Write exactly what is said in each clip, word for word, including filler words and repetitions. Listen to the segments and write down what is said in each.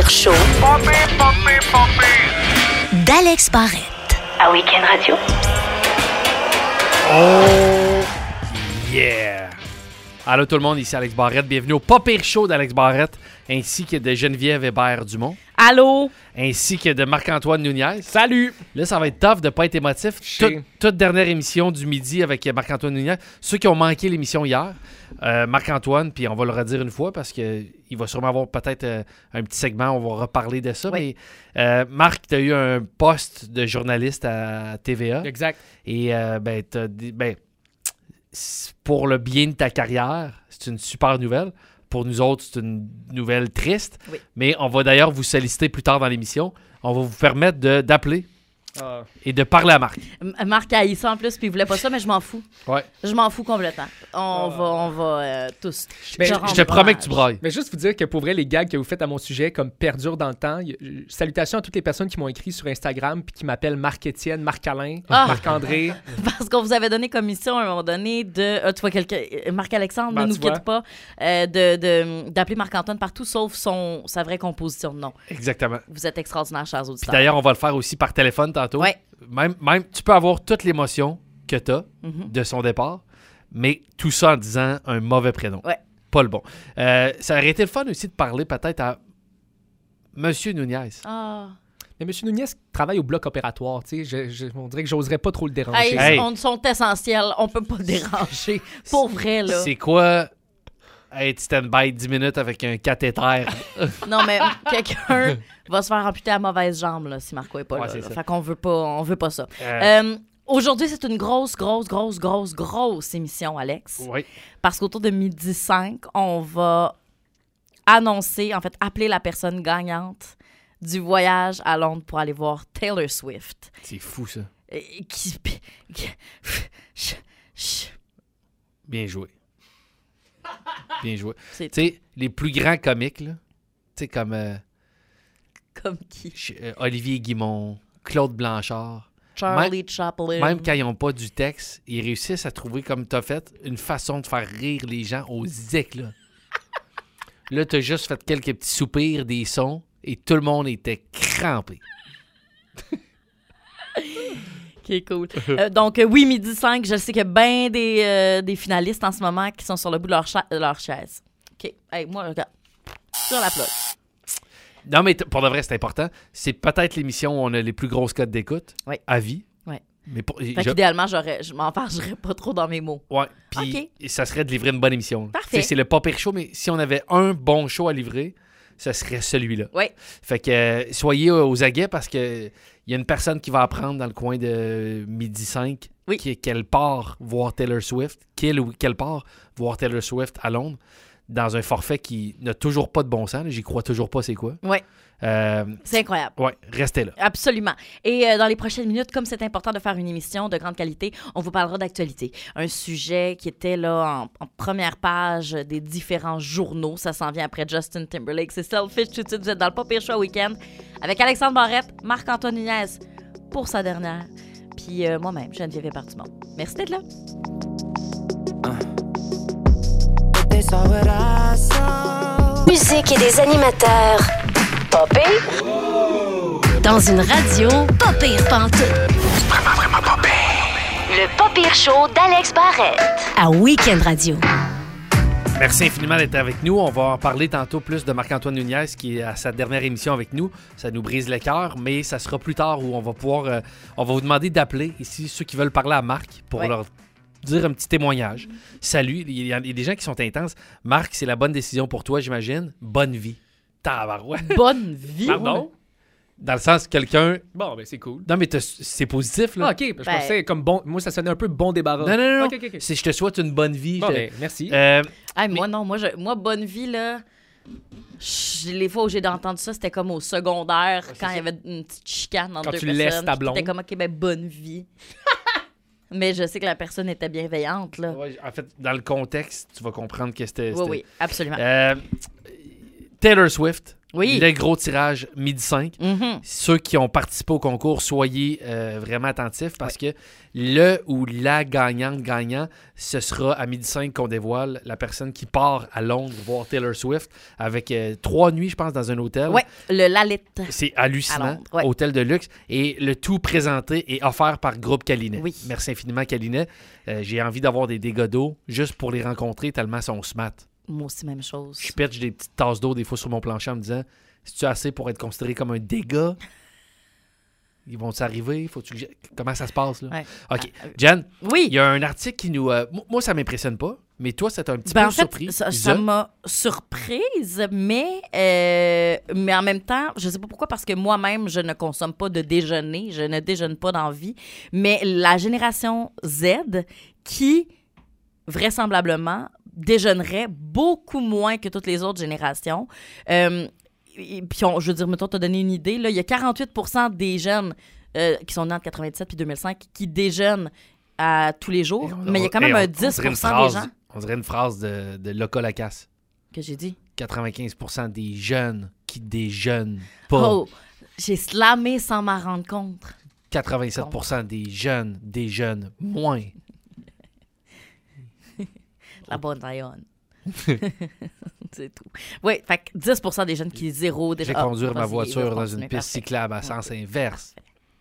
pire show Pas pire, pas pire, pas pire. d'Alex Barrette. À Week-end Radio. Oh yeah! Allô tout le monde, ici Alex Barrette. Bienvenue au Pas pire show d'Alex Barrette, ainsi que de Geneviève Hébert-Dumont, Allô? ainsi que de Marc-Antoine Nunez. Salut! Là, ça va être tough de pas être émotif. Je sais. Toute, toute dernière émission du midi avec Marc-Antoine Nunez. Ceux qui ont manqué l'émission hier, euh, Marc-Antoine, puis on va le redire une fois parce qu'il va sûrement avoir peut-être euh, un petit segment, on va reparler de ça. Oui. Mais euh, Marc, tu as eu un poste de journaliste à T V A. Exact. Et euh, ben, t'as dit, ben, c'est pour le bien de ta carrière, c'est une super nouvelle. Pour nous autres, c'est une nouvelle triste. Oui. Mais on va d'ailleurs vous solliciter plus tard dans l'émission. On va vous permettre de, d'appeler Ah. et de parler à Marc. M- Marc a eu ça en plus, puis il voulait pas ça, mais je m'en fous. Ouais. Je m'en fous complètement. On va, on va euh, tous. Mais Je je rends Je te promets hommage. que tu brailles. Mais juste vous dire que pour vrai, les gags que vous faites à mon sujet comme perdurent dans le temps. Y- y- Salutations à toutes les personnes qui m'ont écrit sur Instagram puis qui m'appellent Marc-Étienne, Marc-Alain, Ah. Marc-André. Parce qu'on vous avait donné comme mission à un moment donné de. Ah, tu vois, quelqu'un. Marc-Alexandre, Ben, ne nous tu vois. quitte pas. euh, de, de, d'appeler Marc-Antoine partout sauf son, sa vraie composition de nom. Exactement. Vous êtes extraordinaires, chers Puis auditeurs. d'ailleurs, on va le faire aussi par téléphone tantôt. Ouais. Même, même, tu peux avoir toute l'émotion que tu as Mhm. de son départ, mais tout ça en disant un mauvais prénom. Ouais. Pas le bon. Euh, ça aurait été le fun aussi de parler peut-être à Monsieur Nunez. Ah. Mais M. Nunez travaille au bloc opératoire. Tu sais, je, je- on dirait que j'oserais pas trop le déranger. Hey, Hey. On sont essentiels. On peut pas le déranger. Pour vrai, là. C'est quoi être stand-by dix minutes avec un cathéter? Non, mais quelqu'un va se faire amputer la mauvaise jambe là, si Marco est pas Ouais, là. c'est là. ça. Fait qu'on veut pas, on veut pas ça. Euh, Euh, Aujourd'hui, c'est une grosse, grosse, grosse, grosse, grosse émission, Alex. oui. Parce qu'autour de midi cinq, on va annoncer, en fait, appeler la personne gagnante du voyage à Londres pour aller voir Taylor Swift. C'est fou, ça. Euh, Qui... qui- Bien joué. Bien joué. C'est Tu sais, les plus grands comiques, là, tu sais, comme euh, comme qui? Ch- euh, Olivier Guimond, Claude Blanchard, Charlie Chaplin. même quand ils n'ont pas du texte, ils réussissent à trouver, comme tu as fait, une façon de faire rire les gens aux éclats. Là, tu as juste fait quelques petits soupirs, des sons, et tout le monde était crampé. OK, cool. Euh, donc, euh, oui, midi cinq, je sais qu'il y a bien des, euh, des finalistes en ce moment qui sont sur le bout de leur, cha- de leur chaise. OK. Hey, moi, regarde. Sur la plug. Non, mais t- pour de vrai, c'est important. C'est peut-être l'émission où on a les plus grosses cotes d'écoute Oui. à vie. Oui. Mais pour, Fait je- qu'idéalement, j'aurais, je m'enfargerais pas trop dans mes mots. ouais, puis ça serait de livrer une bonne émission. Parfait. Tu sais, c'est le pas pire show, mais si on avait un bon show à livrer, ce serait celui-là. Oui. Fait que euh, soyez euh, aux aguets parce que il y a une personne qui va apprendre dans le coin de midi cinq Oui. qui- qu'elle part voir Taylor Swift, qu'elle ou qu'elle part voir Taylor Swift à Londres dans un forfait qui n'a toujours pas de bon sens. là. J'y crois toujours pas c'est quoi. Oui. Euh, C'est incroyable. ouais, restez là. Absolument. Et euh, dans les prochaines minutes, comme c'est important de faire une émission de grande qualité, on vous parlera d'actualité. Un sujet qui était là en, en première page des différents journaux. Ça s'en vient après Justin Timberlake. C'est Selfish tout de suite. Vous êtes dans le Pas pire show week-end avec Alexandre Barrette, Marc-Antoine Nunez pour sa dernière. Puis euh, moi-même, Geneviève Hébert-Dumont. Merci d'être là. Musique et des animateurs. Pas pire. Dans une radio pas pire pantoute. Vraiment, vraiment pas pire. Le pas pire show d'Alex Barrette. À Week-end Radio. Merci infiniment d'être avec nous. On va en parler tantôt plus de Marc-Antoine Nunez qui est à sa dernière émission avec nous. Ça nous brise le cœur, mais ça sera plus tard où on va pouvoir... euh, on va vous demander d'appeler ici ceux qui veulent parler à Marc pour Ouais. leur dire un petit témoignage. Salut, il y, a, il y a des gens qui sont intenses. Marc, c'est la bonne décision pour toi, j'imagine. Bonne vie. Tabarouette. Bonne vie. Pardon? Dans le sens, quelqu'un... Bon, ben c'est cool. Non, mais t'as- c'est positif, là. Ah, OK, je Ben- pensais comme bon... Moi, ça sonnait un peu bon débarras. Non, non, non. non. OK, OK, OK. C'est je te souhaite une bonne vie. Bon, Je- ben, merci. Euh, Hey, moi, non. Moi, je, moi, bonne vie, là... je- Les fois où j'ai entendu ça, c'était comme au secondaire, quand il y avait une petite chicane entre Quand deux tu personnes. laisses ta puis blonde. C'était comme, OK, ben, bonne vie. Mais je sais que la personne était bienveillante, là. ouais, en fait, dans le contexte, tu vas comprendre que c'était... Oui, c'était- oui, absolument. Euh, Taylor Swift, Oui. Le gros tirage midi cinq. Mhm. Ceux qui ont participé au concours, soyez euh, vraiment attentifs parce que le ou la gagnante gagnant, ce sera à midi cinq qu'on dévoile la personne qui part à Londres voir Taylor Swift avec euh, trois nuits, je pense, dans un hôtel. Ouais, le Lalit. C'est À hallucinant. Londres, ouais. Hôtel de luxe. Et le tout présenté et offert par Groupe Calinet. Oui. Merci infiniment, Calinet. Euh, j'ai envie d'avoir des dégâts d'eau juste pour les rencontrer tellement ils sont smart. Moi aussi, même chose. Je pitche des petites tasses d'eau des fois sur mon plancher en me disant si tu as assez pour être considéré comme un dégât, ils vont s'arriver? Faut-tu que je- Comment ça se passe là? Ouais. OK. Ah, euh, Jen, Oui. il y a un article qui nous. euh, mo- moi, ça m'impressionne pas, mais toi, ça t'a un petit Ben, peu en fait, surpris. ça, Isa. ça m'a surprise, mais, euh, mais en même temps, je sais pas pourquoi, parce que moi-même, je ne consomme pas de déjeuner, je ne déjeune pas dans la vie, mais la génération Z qui, vraisemblablement, déjeunerait beaucoup moins que toutes les autres générations. Euh, et puis, on- je veux dire, mettons, t'as donné une idée, là, il y a quarante-huit pour cent des jeunes euh, qui sont nés entre quatre-vingt-dix-sept puis deux mille cinq qui déjeunent à tous les jours, Et on- mais il y a quand même et on- un on dix dirait une pour cent phrase- des gens On dirait une phrase de, de Loca Lacasse. que j'ai dit. quatre-vingt-quinze pour cent des jeunes qui déjeunent pas. Oh, j'ai slamé sans m'en rendre compte. quatre-vingt-sept pour cent des jeunes déjeunent moins. La bonne taillonne. C'est tout. Oui, fait que dix pour cent des jeunes qui zéro J'ai déjà. Ah, conduire ma vas-y, voiture va dans continuer, une piste parfait. cyclable à sens inverse.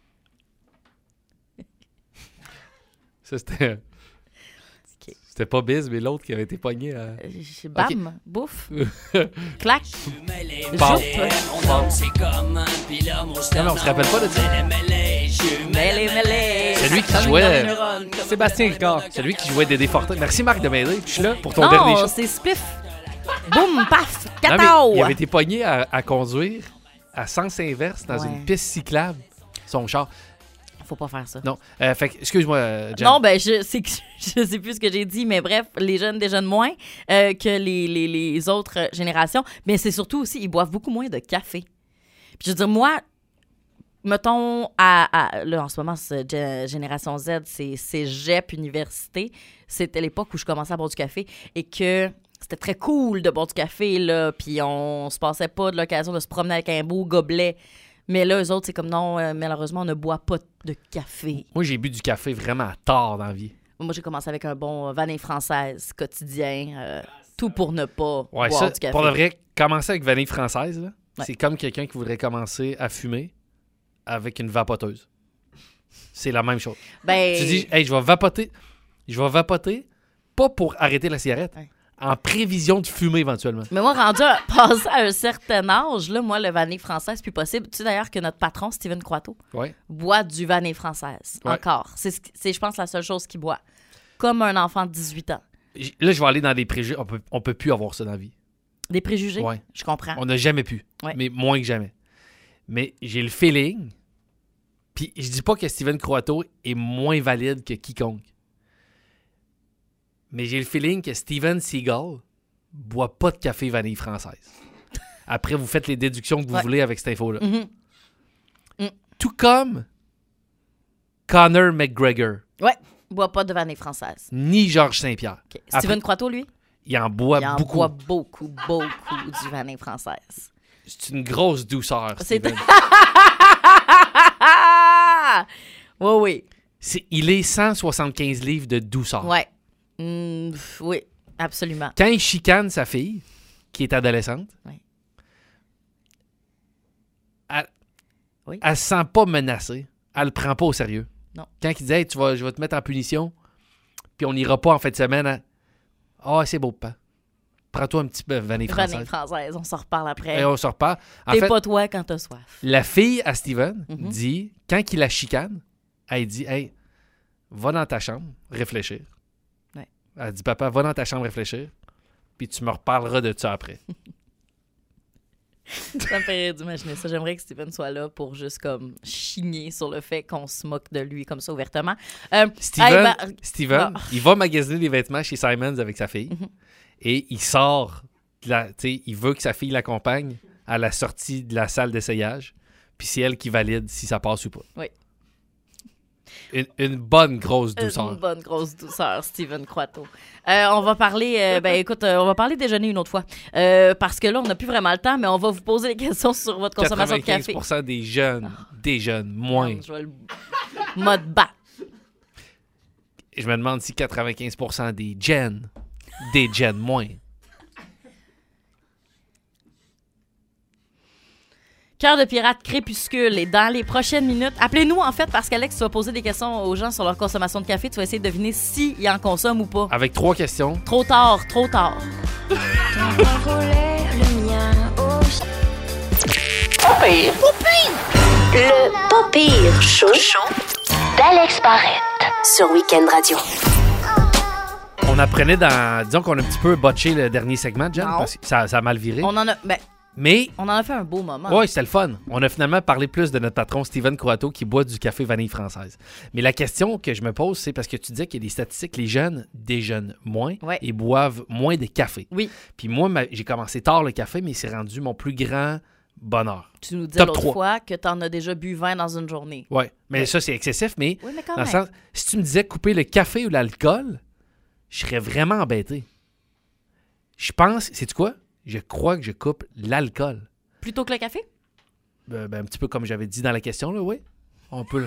Ça, c'était... Ok. C'était pas Biz, mais l'autre qui avait été pogné à... Euh, j'ai- Bam, bouffe, clac, Bon. joupe, Non, mais on se rappelle pas de ça. mêlé, mêlé. Celui qui jouait... Sébastien Ricard. Celui qui jouait Dédé Fortin. Merci Marc de m'aider. Je suis là pour ton Non, dernier show. c'est spiff. Boum, paf, Non, mais catao. il avait été pogné à, à conduire à sens inverse dans Ouais. une piste cyclable. Son char. Faut pas faire ça. Non. Euh, fait que, excuse-moi, euh, Jen. Non, ben, je sais, que, je sais plus ce que j'ai dit, mais bref, les jeunes déjeunent moins euh, que les, les, les autres euh, générations. Mais c'est surtout aussi, ils boivent beaucoup moins de café. Puis je veux dire, moi, mettons, à, à- là, en ce moment, c'est Gé- Génération Z, c'est cégep, université. C'était l'époque où je commençais à boire du café et que c'était très cool de boire du café, là, puis on se passait pas de l'occasion de se promener avec un beau gobelet. Mais là, eux autres, c'est comme non, euh, malheureusement, on ne boit pas de café. Moi, j'ai bu du café vraiment tard dans la vie. Moi, j'ai commencé avec un bon euh, vanille française quotidien. euh, tout pour ne pas Ouais, boire ça, du café. pour de vrai, commencer avec vanille française, là, Ouais. c'est comme quelqu'un qui voudrait commencer à fumer avec une vapoteuse. C'est la même chose. Ben, Tu dis, hey, je vais vapoter. Je vais vapoter, pas pour arrêter la cigarette, Ouais. en prévision de fumer éventuellement. mais moi, rendu à, passé à un certain âge, là, moi, le vanille française, c'est plus possible. Tu sais d'ailleurs que notre patron, Steven Croiteau, Ouais. boit du vanille française. Ouais. Encore. C'est, ce qui- c'est, je pense, la seule chose qu'il boit. Comme un enfant de dix-huit ans. J- Là, je vais aller dans des préjugés. On peut, on peut plus avoir ça dans la vie. Des préjugés? Ouais. Je comprends. On n'a jamais pu. Ouais. Mais moins que jamais. Mais j'ai le feeling. Puis je dis pas que Steven Croiteau est moins valide que quiconque. Mais j'ai le feeling que Steven Seagal boit pas de café vanille française. Après, vous faites les déductions que vous Ouais. voulez avec cette info-là. Mhm. Tout comme Conor McGregor, Ouais. Boit pas de vanille française. ni Georges Saint-Pierre. OK. Après- Steven Croiteau, lui, Il en boit il en beaucoup. boit beaucoup, beaucoup du vanille française. C'est une grosse douceur, C'est- Steven. oui, oui. C'est- il est cent soixante-quinze livres de douceur. Ouais. Mm, pff, oui, absolument. Quand il chicane sa fille, qui est adolescente, Ouais. elle, Oui. elle se sent pas menacée. Elle le prend pas au sérieux. Non. Quand il dit hey, tu vas, je vais te mettre en punition, puis on n'ira pas en fin de semaine. à- Ah, c'est beau, pas. Prends-toi un petit peu de vanille française. Vanille française, on s'en reparle après. Et on se repart. En T'es fait, pas toi quand t'as soif. la fille à Steven Mhm. dit, quand il la chicane, elle dit hey, va dans ta chambre réfléchir. Ouais. Elle dit papa, va dans ta chambre réfléchir, puis tu me reparleras de ça après. Ça me fait rire d'imaginer ça. J'aimerais que Steven soit là pour juste comme chigner sur le fait qu'on se moque de lui comme ça ouvertement. Euh, Steven, hey, ben, Steven ah. il va magasiner des vêtements chez Simons avec sa fille Mhm. et il sort, de la, tu sais, il veut que sa fille l'accompagne à la sortie de la salle d'essayage, puis c'est elle qui valide si ça passe ou pas. Une, une bonne grosse Une douceur. bonne grosse douceur, Steven Croiteau. Euh, on va parler, euh, ben écoute, euh, on va parler déjeuner une autre fois. Euh, parce que là, on n'a plus vraiment le temps, mais on va vous poser des questions sur votre consommation de quatre-vingt-quinze café. pour cent des jeunes, des jeunes, moins. Je vais le... Mode bas. Je me demande si quatre-vingt-quinze pour cent des jeunes, des jeunes, moins. Cœur de pirate crépuscule. Et dans les prochaines minutes, appelez-nous en fait parce qu'Alex, tu vas poser des questions aux gens sur leur consommation de café. Tu vas essayer de deviner s'ils en consomment ou pas. Avec trois questions. Trop tard, trop tard. Pas pire. Le pas pire show d'Alex Barrette sur Week-end Radio. On apprenait dans... Disons qu'on a un petit peu botché le dernier segment, Jen, Non. parce que ça, ça a mal viré. On en a, ben, Mais... on en a fait un beau moment. Oui, c'était le fun. On a finalement parlé plus de notre patron Steven Croiteau qui boit du café vanille française. Mais la question que je me pose, c'est parce que tu disais qu'il y a des statistiques, les jeunes déjeunent moins Ouais. et boivent moins de café. Oui. Puis moi, ma- j'ai commencé tard le café, mais c'est rendu mon plus grand bonheur. Tu nous disais Top l'autre trois. fois que tu en as déjà bu vingt dans une journée. Oui, mais Ouais. ça, c'est excessif, mais Oui, mais quand dans le même. sens, si tu me disais couper le café ou l'alcool, je serais vraiment embêté. Je pense, sais-tu quoi? Je crois que je coupe l'alcool. Plutôt que le café? Ben, ben, un petit peu comme j'avais dit dans la question, là, oui. On peut,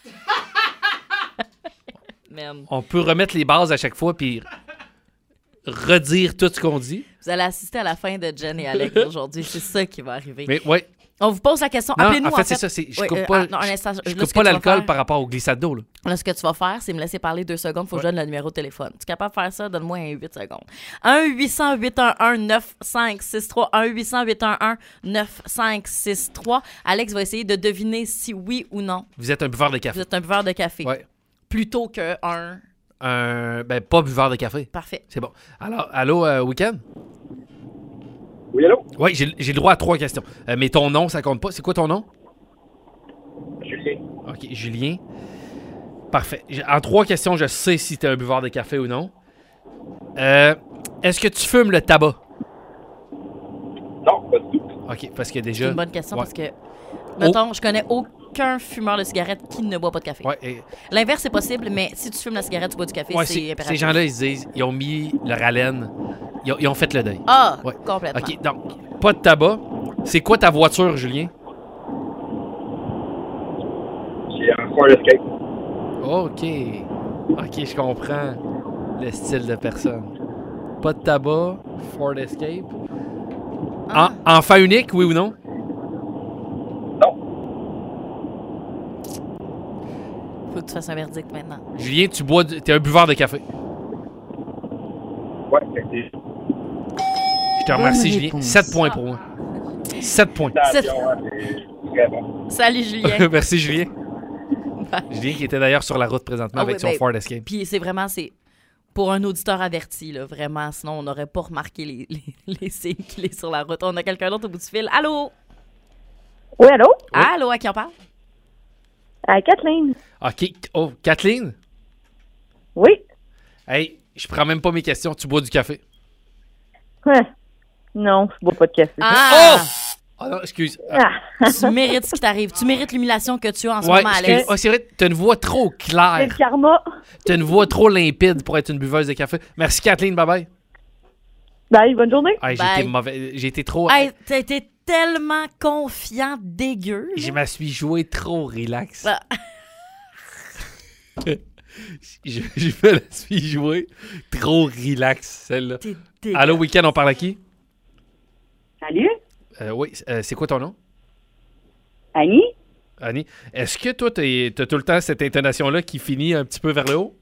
Man. on peut remettre les bases à chaque fois puis redire tout ce qu'on dit. Vous allez assister à la fin de Jen et Alex aujourd'hui. C'est ça qui va arriver. Mais oui. On vous pose la question. Non, Appelez-nous en fait, c'est ça. C'est, je Oui, coupe euh, pas, ah, non, un je- instant, je là, ce coupe que pas tu vas l'alcool faire- par rapport au glissade d'eau. Là. Là, ce que tu vas faire, c'est me laisser parler deux secondes. Faut que je Ouais. donne le numéro de téléphone. Tu es capable de faire ça? Donne-moi un huit secondes. un huit cents huit un un neuf cinq six trois. un huit cents huit un un neuf cinq six trois. Alex va essayer de deviner si oui ou non Vous êtes un buveur de vous café. êtes un buveur de café. Ouais. Plutôt qu'un... Un, ben, pas buveur de café. Parfait. C'est bon. Alors, allô, euh, Week-end? Oui, allô? Oui, j'ai, j'ai le droit à trois questions. Euh, mais ton nom, ça compte pas. C'est quoi ton nom? Julien. OK, Julien. Parfait. J'ai- En trois questions, je sais si tu es un buveur de café ou non. Euh, est-ce que tu fumes le tabac? Non, pas du tout. OK, parce que C'est déjà... une bonne question Ouais. parce que, mettons, je connais aucun fumeur de cigarette qui ne boit pas de café. Ouais, et- L'inverse, c'est possible, mais si tu fumes la cigarette, tu bois du café, ouais, c'est c'est- impératif. ces gens-là, ils se disent, ils ont mis leur haleine, ils ont, ils ont fait le deuil. Ah, Ouais. complètement. OK, donc, pas de tabac. C'est quoi ta voiture, Julien? J'ai un Ford Escape. OK. OK, je comprends le style de personne. Pas de tabac, Ford Escape. Ah. En- enfant unique, oui ou non? Non. Faut que tu fasses un verdict maintenant. Julien, tu bois, du- t'es un buveur de café. Ouais, effectivement. Je te remercie, Julien. sept points pour moi. sept points. Attention, hein, c'est très bon. Salut, Julien. Merci, Julien. Bye. Julien qui était d'ailleurs sur la route présentement Ah avec oui, son ben, Ford Escape. Puis c'est vraiment, c'est pour un auditeur averti, là, vraiment. Sinon, on n'aurait pas remarqué les, les, les signes qu'il est sur la route. On a quelqu'un d'autre au bout du fil. Allô? Oui, allô? Allô, à qui on parle? À Kathleen. OK. Oh, Kathleen? Oui. Hey, je prends même pas mes questions. Tu bois du café. Hein. Non, je bois pas de café. Ah! Oh! Ah non, excuse. Ah, Ah. Tu mérites ce qui t'arrive. Tu mérites l'humiliation que tu as en ce ouais, moment, excuse. Alex. Ah, c'est vrai, t'as une voix trop C'est claire. le karma. T'as une voix trop limpide pour être une buveuse de café. Merci, Kathleen. Bye-bye. Bye, bonne journée. Hey, j'ai Bye. été mauvais. J'ai été trop... Hey, t'as été tellement confiant, dégueu. là. Je me suis joué trop relax. Ah. je, je me la suis joué trop relax, celle-là. T'es dégueu. Allô, Week-end, on parle à qui? Salut. Euh, oui, euh, c'est quoi ton nom? Annie? Annie. Est-ce que toi, t'as t'as tout le temps cette intonation-là qui finit un petit peu vers le haut?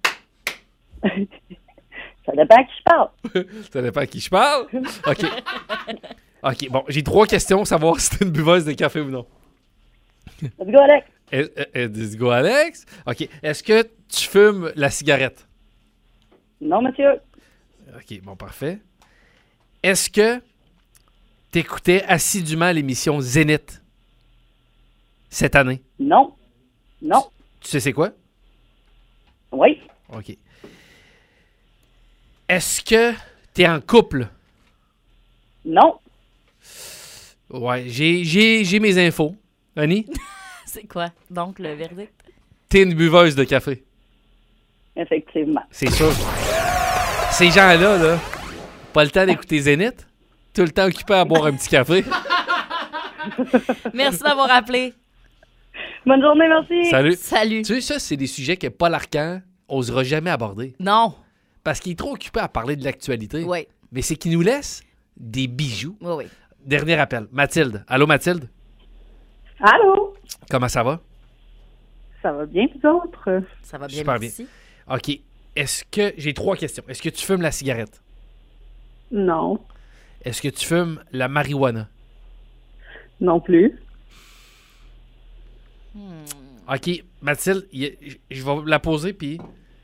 Ça dépend à qui je parle. Ça dépend à qui je parle. OK. OK, bon, j'ai trois questions, savoir si t'es une buveuse de café ou non. Let's go, Alex. Est- est- est- Let's go, Alex. OK. Est-ce que tu fumes la cigarette? Non, monsieur. OK, bon, parfait. Est-ce que t'écoutais assidûment l'émission Zénith cette année? Non. Non. Tu sais c'est quoi? Oui. OK. Est-ce que t'es en couple? Non. Ouais, j'ai, j'ai, j'ai mes infos. Annie? C'est quoi, donc, le verdict? T'es une buveuse de café. Effectivement. C'est sûr. Ces gens-là, là, pas le temps d'écouter Zénith, tout le temps occupé à boire un petit café. Merci d'avoir appelé. Bonne journée, merci. Salut. Salut. Tu sais, ça, c'est des sujets que Paul Arcand osera jamais aborder. Non. Parce qu'il est trop occupé à parler de l'actualité. Oui. Mais c'est qu'il nous laisse des bijoux. Oui, oui. Dernier appel. Mathilde. Allô, Mathilde? Allô? Comment ça va? Ça va bien, vous autres? Ça va bien, Super merci. OK. Est-ce que... J'ai trois questions. Est-ce que tu fumes la cigarette? Non. Est-ce que tu fumes la marijuana? Non plus. Hmm. OK. Mathilde, y a- je vais la poser, puis...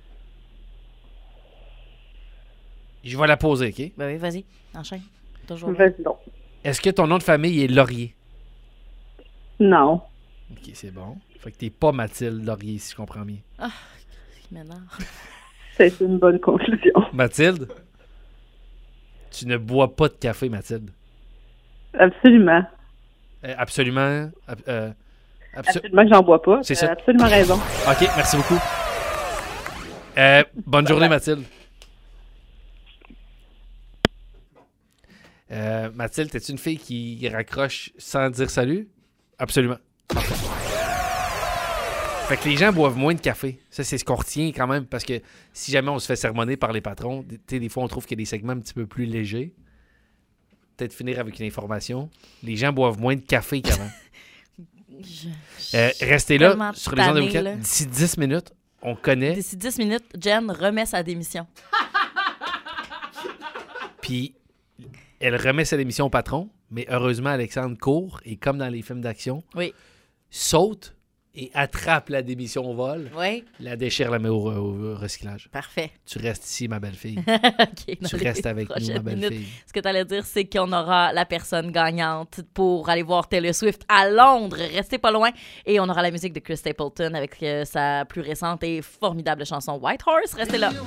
Je vais la poser, OK? Ben oui, vas-y. Enchaîne. Toujours. Vas-y donc. Est-ce que ton nom de famille est Laurier? Non. OK, c'est bon. Fait que t'es pas Mathilde Laurier, si je comprends bien. Ah, qui m'énerve. C'est une bonne conclusion. Mathilde? Tu ne bois pas de café, Mathilde. Absolument. Euh, absolument. ab- euh, abso- Absolument que j'en bois pas. C'est T'as ça. absolument raison. OK, merci beaucoup. Euh, bonne journée, Mathilde. Euh, Mathilde, t'es-tu une fille qui raccroche sans dire salut? Absolument. Parfait. Fait que les gens boivent moins de café. Ça, c'est ce qu'on retient quand même, parce que si jamais on se fait sermonner par les patrons, tu sais, des fois, on trouve qu'il y a des segments un petit peu plus légers. Peut-être finir avec une information. Les gens boivent moins de café qu'avant. Je- Euh, restez tellement là, sur les ondes de tannée, week-end. là. D'ici dix minutes, on connaît. D'ici dix minutes, Jen remet sa démission. Puis elle remet sa démission au patron, mais heureusement, Alexandre court et comme dans les films d'action, Oui. saute et attrape la démission au vol, Oui. la déchire, la met au, au recyclage. Parfait. Tu restes ici, ma belle-fille. OK. dans Tu les restes avec nous, ma prochaines minutes, belle-fille. ce que tu allais dire, c'est qu'on aura la personne gagnante pour aller voir Taylor Swift à Londres. Restez pas loin. Et on aura la musique de Chris Stapleton avec euh, sa plus récente et formidable chanson White Horse. Restez là.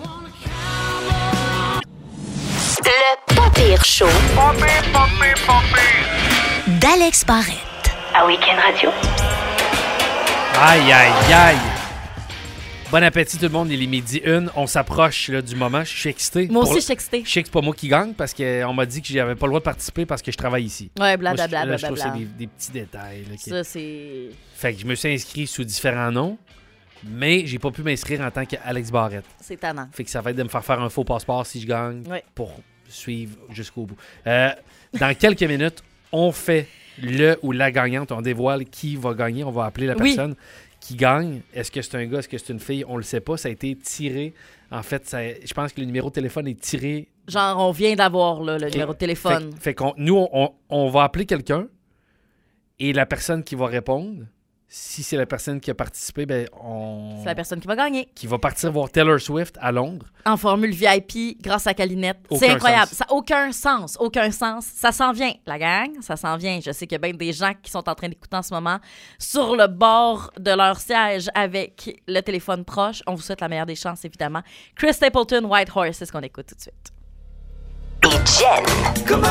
Le pas pire show Pas pire, pas pire, pas pire. d'Alex Barrette. À Week-end Radio. Aïe, aïe, aïe! Bon appétit tout le monde, il est midi une. On s'approche là, du moment. Je suis excité. Moi Pour- aussi, je suis excitée. Je sais que c'est pas moi qui gagne parce qu'on m'a dit que j'avais pas le droit de participer parce que je travaille ici. Ouais, Moi, je- blablabla. là, je trouve ça Bla, des, des petits détails. là, qui- Ça, c'est. Fait que je me suis inscrit sous différents noms, mais j'ai pas pu m'inscrire en tant qu'Alex Barrette. C'est tannant. Fait que ça va être de me faire faire un faux passeport si je gagne Ouais. pour suivre jusqu'au bout. Euh, dans quelques minutes, on fait le ou la gagnante. On dévoile qui va gagner. On va appeler la Oui. personne qui gagne. Est-ce que c'est un gars? Est-ce que c'est une fille? On le sait pas. Ça a été tiré. En fait, ça- je pense que le numéro de téléphone est tiré. Genre, on vient d'avoir là, le Ok. numéro de téléphone. Fait, fait qu'on, nous, on, on- on va appeler quelqu'un et la personne qui va répondre, si c'est la personne qui a participé, ben on... C'est la personne qui va gagner. qui va partir voir Taylor Swift à Londres. En formule V I P, grâce à Calinette. Aucun C'est incroyable. sens. Ça n'a aucun sens. Aucun sens. Ça s'en vient, la gang. Ça s'en vient. Je sais qu'il y a bien des gens qui sont en train d'écouter en ce moment sur le bord de leur siège avec le téléphone proche. On vous souhaite la meilleure des chances, évidemment. Chris Stapleton, White Horse, c'est ce qu'on écoute tout de suite. Et Jen.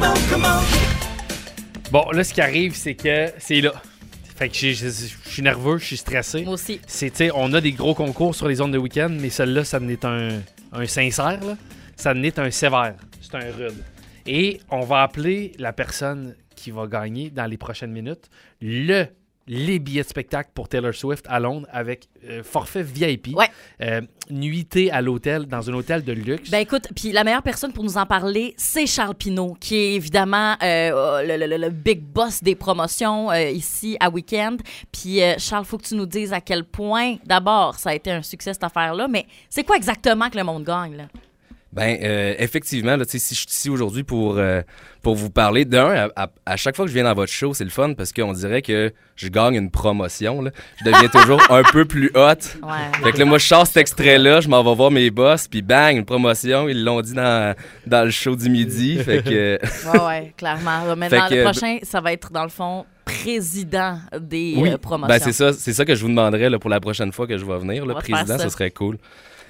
Bon, là, ce qui arrive, c'est que c'est là. Fait que j'ai- je je suis nerveux, je suis stressé. Moi aussi. C'est, tu sais, on a des gros concours sur les zones de week-end, mais celui-là, ça n'est un, un sincère, là. Ça n'est un sévère. C'est un rude. Et on va appeler la personne qui va gagner dans les prochaines minutes le, les billets de spectacle pour Taylor Swift à Londres avec euh, forfait V I P. Ouais. Euh, nuitée à l'hôtel, dans un hôtel de luxe. Ben écoute, puis la meilleure personne pour nous en parler, c'est Charles Pinault, qui est évidemment euh, le, le- le- le big boss des promotions euh, ici à Weekend. Puis euh, Charles, faut que tu nous dises à quel point, d'abord, ça a été un succès cette affaire-là, mais c'est quoi exactement que le monde gagne, là? Ben, euh, effectivement, là, tu sais, si je suis ici aujourd'hui pour, euh, pour vous parler, d'un, à, à- à chaque fois que je viens dans votre show, c'est le fun parce qu'on dirait que je gagne une promotion. Là. Je deviens toujours un peu plus hot. Ouais. Fait que là, moi, je sors cet extrait-là, je m'en vais voir mes boss, puis bang, une promotion. Ils l'ont dit dans, dans le show du midi. Fait que... Ouais, ouais, clairement. Maintenant, Fait le que- prochain, ça va être, dans le fond, président des Oui, euh, promotions. ben c'est ça, c'est ça que je vous demanderais là, pour la prochaine fois que je vais venir. On Le va te faire président, ça. ce serait cool.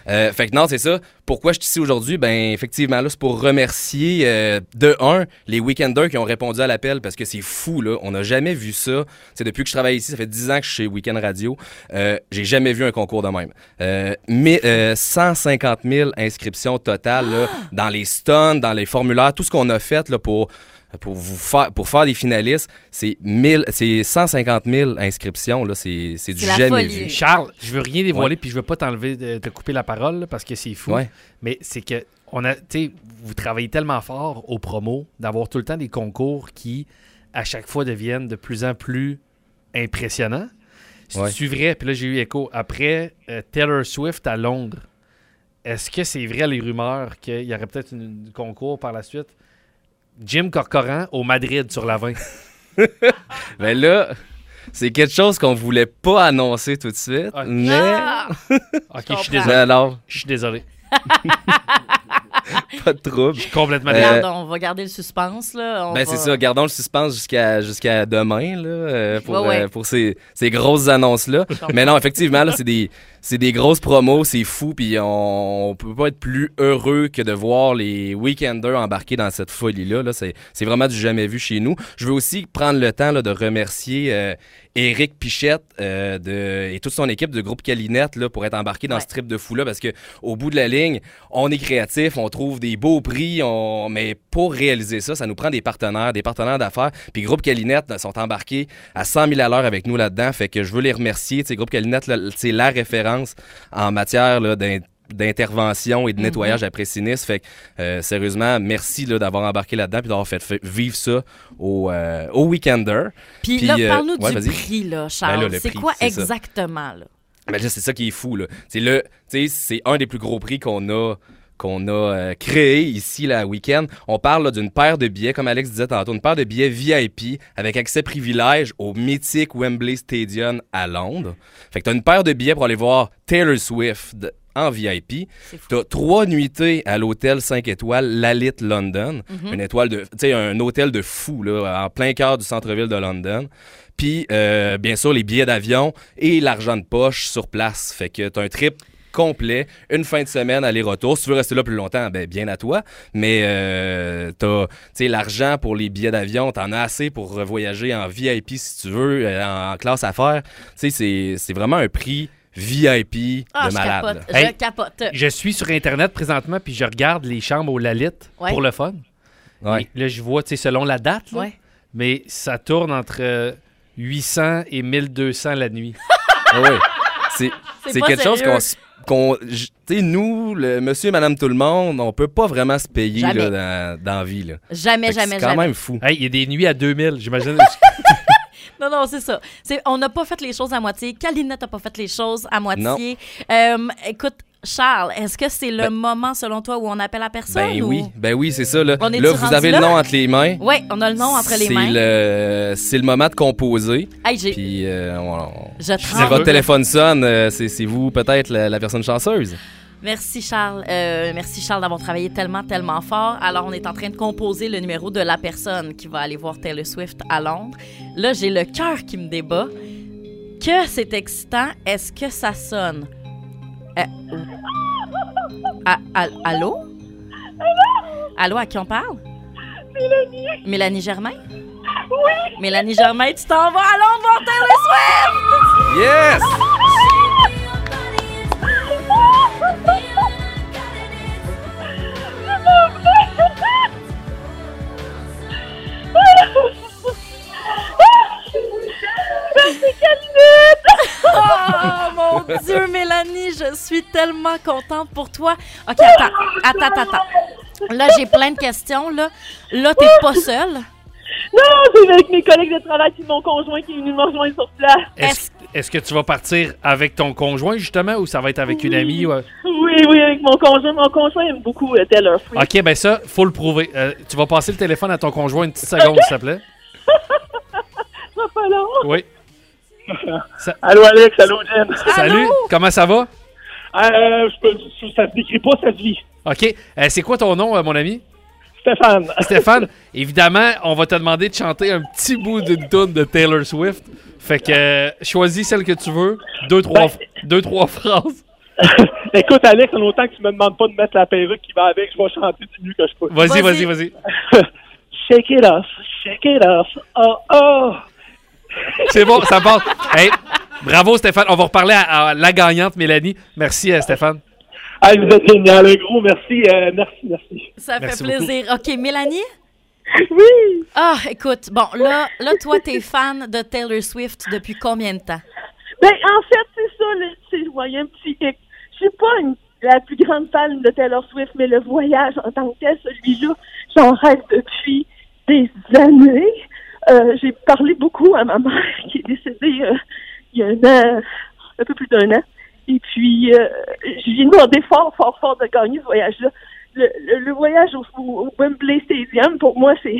Euh, fait que non, c'est ça. Pourquoi je suis ici aujourd'hui? Ben, effectivement, là, c'est pour remercier, euh, de un, les Weekenders qui ont répondu à l'appel parce que c'est fou, là. On n'a jamais vu ça. T'sais, depuis que je travaille ici, ça fait dix ans que je suis chez Weekend Radio. Euh, j'ai jamais vu un concours de même. Euh, mais, euh, cent cinquante mille inscriptions totales, là, dans les stuns, dans les formulaires, tout ce qu'on a fait, là, pour. Pour, vous faire, pour faire des finalistes, c'est, mille, c'est cent cinquante mille inscriptions. Là, c'est, c'est du C'est la jamais folie. vu. Charles, je veux rien dévoiler Ouais. puis je veux pas t'enlever, de, te couper la parole là, parce que c'est fou. Ouais. Mais c'est que on a, tu sais, vous travaillez tellement fort aux promos d'avoir tout le temps des concours qui, à chaque fois, deviennent de plus en plus impressionnants. Ouais. C'est vrai, puis là j'ai eu écho. Après euh, Taylor Swift à Londres, est-ce que c'est vrai les rumeurs qu'il y aurait peut-être un concours par la suite? Jim Corcoran au Madrid sur la vingt. Ben là, c'est quelque chose qu'on voulait pas annoncer tout de suite, Ah. mais... Ah! Ok, je suis comprends. Mais désolé. alors, Je suis désolé. pas de trouble. Je suis complètement Euh, désolé. Regarde, on va garder le suspense, là. On Ben va- c'est ça, gardons le suspense jusqu'à jusqu'à demain là, euh, pour, Ouais, ouais. euh, pour ces, ces grosses annonces-là. Mais non, effectivement, là, c'est des, c'est des grosses promos, c'est fou, puis on, on peut pas être plus heureux que de voir les Weekenders embarquer dans cette folie-là. Là. C'est, c'est vraiment du jamais vu chez nous. Je veux aussi prendre le temps là, de remercier euh, Éric Pichette euh, de, et toute son équipe de groupe Calinette là, pour être embarqué dans Ouais. ce trip de fou-là, parce que au bout de la ligne, on est créatif, on trouve des beaux prix, on... mais pour réaliser ça, ça nous prend des partenaires, des partenaires d'affaires. Puis Groupe Calinette sont embarqués à cent mille à l'heure avec nous là-dedans, fait que je veux les remercier. Tu sais, Groupe Calinette, là, c'est la référence en matière là, d'in- d'intervention et de nettoyage Mm-hmm. après sinistre. Fait que, euh, sérieusement, merci là, d'avoir embarqué là-dedans puis d'avoir fait f- vivre ça au, euh, au Weekender. Puis, Puis, là, euh, parle-nous ouais, du vas-y. prix, là, Charles. Ben là, le c'est prix, quoi c'est ça. exactement, là? Mais là, c'est ça qui est fou, là. C'est le, tu sais, c'est un des plus gros prix qu'on a, qu'on a euh, créé ici, là, à Week-end. On parle là, d'une paire de billets, comme Alex disait tantôt, une paire de billets V I P avec accès privilège au mythique Wembley Stadium à Londres. Fait que t'as une paire de billets pour aller voir Taylor Swift de- en V I P. C'est fou. T'as trois nuitées à l'hôtel cinq étoiles Lalit London. Mhm. Une étoile de, tu sais, un hôtel de fou, là, en plein cœur du centre-ville de London. Puis, euh, bien sûr, les billets d'avion et l'argent de poche sur place. Fait que t'as un trip complet, une fin de semaine aller-retour. Si tu veux rester là plus longtemps, ben bien à toi. Mais euh, t'as, tu sais, l'argent pour les billets d'avion, t'en as assez pour voyager en V I P si tu veux, euh, en, en classe affaires. Tu sais, c'est, c'est vraiment un prix V I P Ah, de je malade. capote. là. Je Hey. capote. Je suis sur Internet présentement, puis je regarde les chambres au Lalit Ouais. pour le fun. Ouais. Et là, je vois, tu sais, selon la date, là, Ouais. mais ça tourne entre euh, huit cents et mille deux cents la nuit. Ah ouais. C'est, C'est c'est pas quelque chose sérieux. qu'on, s- qu'on j- tu sais, nous, le monsieur et madame tout le monde, on peut pas vraiment se payer Jamais. là, dans, dans la vie. Là. Jamais, Fait que jamais, c'est quand jamais. même fou. Hey, il y a des nuits à deux mille, j'imagine. Non, non, c'est ça. C'est, on n'a pas fait les choses à moitié. Calinette n'a pas fait les choses à moitié. Euh, écoute, Charles, est-ce que c'est le Ben- moment, selon toi, où on appelle la personne? Ben ou- oui, ben oui, c'est ça. Là, On est-tu là vous rendu avez là? le nom entre les mains. Oui, on a le nom entre les c'est mains. Le, c'est le moment de composer. Hey, j'ai... Puis, euh, on- on- Je si tremble. votre téléphone sonne, euh, c'est, c'est vous peut-être la, la personne chanceuse. Merci Charles. Euh, merci Charles d'avoir travaillé tellement, tellement fort. Alors, on est en train de composer le numéro de la personne qui va aller voir Taylor Swift à Londres. Là, j'ai le cœur qui me débat. Que c'est excitant. Est-ce que ça sonne? Euh, à- à- allô? Allô, à qui on parle? Mélanie. Mélanie Germain? Oui. Mélanie Germain, tu t'en vas à Londres voir Taylor Swift? Yes! Oh mon Dieu, Mélanie, je suis tellement contente pour toi. OK, attends, attends, attends, attends. Là, j'ai plein de questions. Là, là t'es pas seule. Non, c'est avec mes collègues de travail et mon conjoint qui est venu me rejoindre sur place. Est-ce, est-ce que tu vas partir avec ton conjoint, justement, ou ça va être avec une amie? Ouais. Oui, oui, avec mon conjoint. Mon conjoint aime beaucoup euh, Taylor Swift. OK, ben ça, faut le prouver. Euh, tu vas passer le téléphone à ton conjoint une petite seconde, s'il te plaît. Ça va pas long. Oui. Allô, Alex, allô, Jen. Salut, comment ça va? Euh, je peux, ça se décrit pas, ça se vit. OK. Euh, c'est quoi ton nom, euh, mon ami? Stéphane. Stéphane, évidemment, on va te demander de chanter un petit bout d'une toune de Taylor Swift. Fait que euh, choisis celle que tu veux. Deux, trois, Ben- deux, trois phrases. Écoute, Alex, en autant que tu me demandes pas de mettre la perruque qui va avec, je vais chanter du mieux que je peux. Vas-y, vas-y, Vas-y. vas-y. Shake it off, shake it off, oh oh. C'est bon, ça passe. Hey, bravo, Stéphane. On va reparler à, à la gagnante, Mélanie. Merci, euh, Stéphane. Hey, vous êtes génial, un gros merci, euh, merci, merci. Ça Merci fait plaisir. OK, Mélanie? Oui! Ah, écoute, bon, là, là toi, t'es fan de Taylor Swift depuis combien de temps? Ben, en fait, c'est ça, le, c'est, ouais, y a un petit hic. Je suis pas une, la plus grande fan de Taylor Swift, mais le voyage en tant que tel, celui-là, j'en rêve depuis des années. Euh, j'ai parlé beaucoup à ma mère qui est décédée euh, il y a un an, un peu plus d'un an. Et puis, euh, j'ai demandé fort, fort, fort de gagner ce voyage-là. Le, le, le voyage au, au Wembley Stadium, pour moi, c'est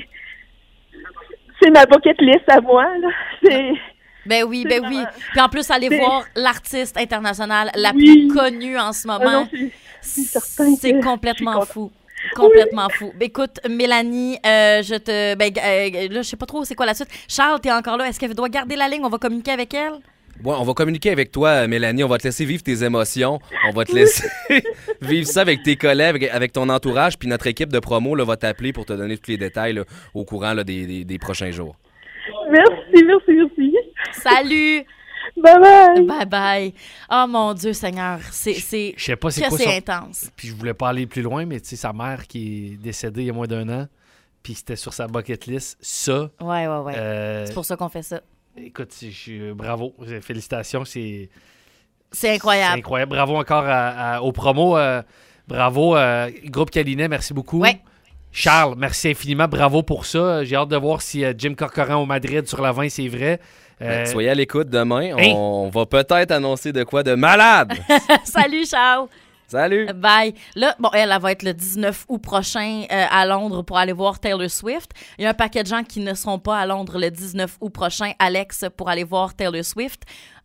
c'est ma bucket list à moi. Là. C'est... Ben oui, C'est ben oui. vraiment- Puis en plus, aller c'est- voir l'artiste internationale la Oui. plus connue en ce Ah moment, non, c'est, c'est certain c'est que complètement je suis fou. Complètement fou. Ben, écoute, Mélanie, euh, je te... Ben, euh, là, je sais pas trop c'est quoi la suite. Charles, t'es encore là. Est-ce qu'elle doit garder la ligne? On va communiquer avec elle? Ouais, on va communiquer avec toi, Mélanie. On va te laisser vivre tes émotions. On va te laisser vivre ça avec tes collègues, avec, avec ton entourage. Puis notre équipe de promo là, va t'appeler pour te donner tous les détails là, au courant là, des, des, des prochains jours. Merci, merci, merci. Salut! Bye bye. Bye bye. Oh mon Dieu Seigneur, c'est c'est Je sais pas c'est que quoi c'est son... intense. Puis je voulais pas aller plus loin, mais tu sais, sa mère qui est décédée il y a moins d'un an, puis c'était sur sa bucket list, ça. Ouais, ouais, ouais. euh, C'est pour ça qu'on fait ça. Écoute, je suis- bravo, félicitations, c'est C'est c'est incroyable. incroyable. Bravo encore à, à- aux promos. euh, bravo, euh, Groupe Calinet, merci beaucoup. Ouais. Charles, merci infiniment, bravo pour ça. J'ai hâte de voir si euh, Jim Corcoran au Madrid sur la vingt, c'est vrai. Euh, Ben, soyez à l'écoute demain. Hein? On va peut-être annoncer de quoi de malade. Salut Charles. Salut! Bye. Là, bon, elle, elle va être le dix-neuf août prochain euh, à Londres pour aller voir Taylor Swift. Il y a un paquet de gens qui ne seront pas à Londres le dix-neuf août prochain. Alex, pour aller voir Taylor Swift.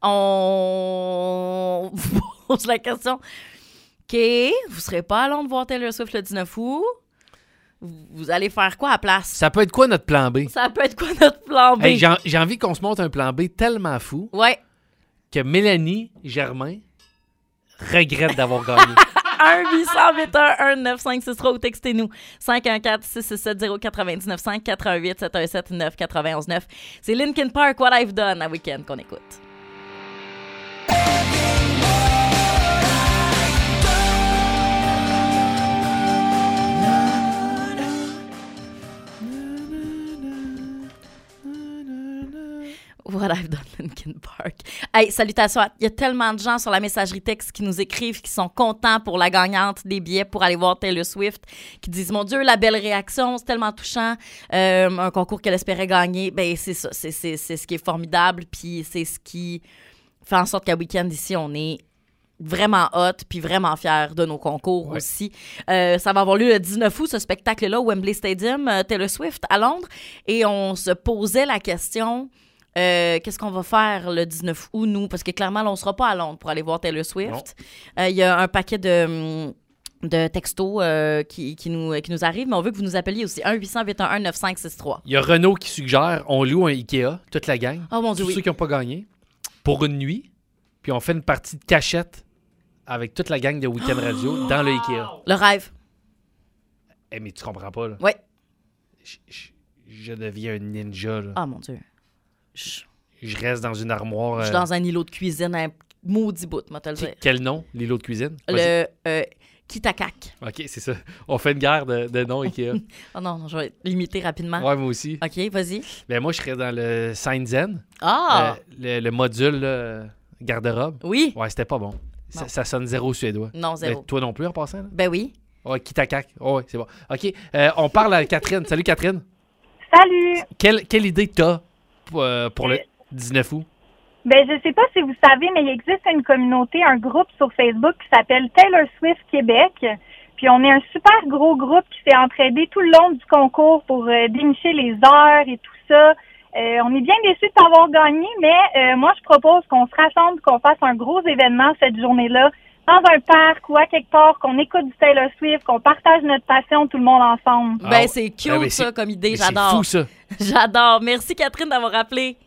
On vous pose la question. OK, vous serez pas à Londres voir Taylor Swift le dix-neuf août. Vous allez faire quoi à la place? Ça peut être quoi notre plan B? Ça peut être quoi notre plan B? Hey, j'ai, j'ai envie qu'on se monte un plan B tellement fou Ouais. que Mélanie Germain regrette d'avoir gagné. un huit cent huit un un neuf cinq six trois ou textez-nous cinq un quatre six six sept zéro neuf neuf cinq quatre un huit sept un sept neuf neuf un neuf. C'est Linkin Park, What I've Done, à Weekend qu'on écoute. What I've Done, Linkin Park. Hey, salutations. Il y a tellement de gens sur la messagerie texte qui nous écrivent, qui sont contents pour la gagnante des billets pour aller voir Taylor Swift, qui disent, mon Dieu, la belle réaction, c'est tellement touchant. Euh, un concours qu'elle espérait gagner, ben c'est ça, c'est, c'est, c'est ce qui est formidable, puis c'est ce qui fait en sorte qu'à Weekend, ici, on est vraiment hot, puis vraiment fiers de nos concours ouais. aussi. Euh, ça va avoir lieu le dix-neuf août, ce spectacle-là, au Wembley Stadium, euh, Taylor Swift, à Londres, et on se posait la question... Euh, qu'est-ce qu'on va faire le dix-neuf août, nous? Parce que clairement, là, on ne sera pas à Londres pour aller voir Taylor Swift. Il euh, y a un paquet de, de textos euh, qui, qui, nous, qui nous arrivent, mais on veut que vous nous appeliez aussi. un huit cent huit un un neuf cinq six trois. Il y a Renaud qui suggère on loue un Ikea, toute la gang. Oh mon Dieu, tous oui. ceux qui n'ont pas gagné, pour une nuit. Puis on fait une partie de cachette avec toute la gang de Weekend Radio dans le Ikea. Le rêve. Eh, mais tu comprends pas, là. Oui. Je, je- je deviens un ninja, là. Oh mon Dieu. Je Je reste dans une armoire. je suis euh, dans un îlot de cuisine, un maudit bout, moi, te le qui- dire. Quel nom, l'îlot de cuisine? Vas-y. Le euh, Kitakak. OK, c'est ça. On fait une guerre de, de noms Ikea. Oh non, je vais limiter rapidement. Ouais, moi aussi. OK, vas-y. Ben moi, je serais dans le Saint-Zen. Ah! Euh, le, le module là, garde-robe. Oui. Ouais, c'était pas bon. Ça, Non. ça sonne zéro suédois. Non, zéro. Ben, toi non plus en passant? Là? Ben oui. Ouais, Kitakak. Oh, ouais, c'est bon. OK, euh, on parle à Catherine. Salut, Catherine. Salut! Quelle, quelle idée t'as pour, euh, pour le dix-neuf août? Ben, je sais pas si vous savez, mais il existe une communauté, un groupe sur Facebook qui s'appelle Taylor Swift Québec. Puis on est un super gros groupe qui s'est entraidé tout le long du concours pour euh, dénicher les heures et tout ça. Euh, on est bien déçus de t'avoir gagné, mais euh, moi, je propose qu'on se rassemble, qu'on fasse un gros événement cette journée-là, dans un parc ou à quelque part, qu'on écoute du Taylor Swift, qu'on partage notre passion tout le monde ensemble. Ah Ben ouais. c'est cute, Ah, mais ça, c'est- comme idée. Mais J'adore. C'est fou, ça. J'adore. Merci, Catherine, d'avoir appelé.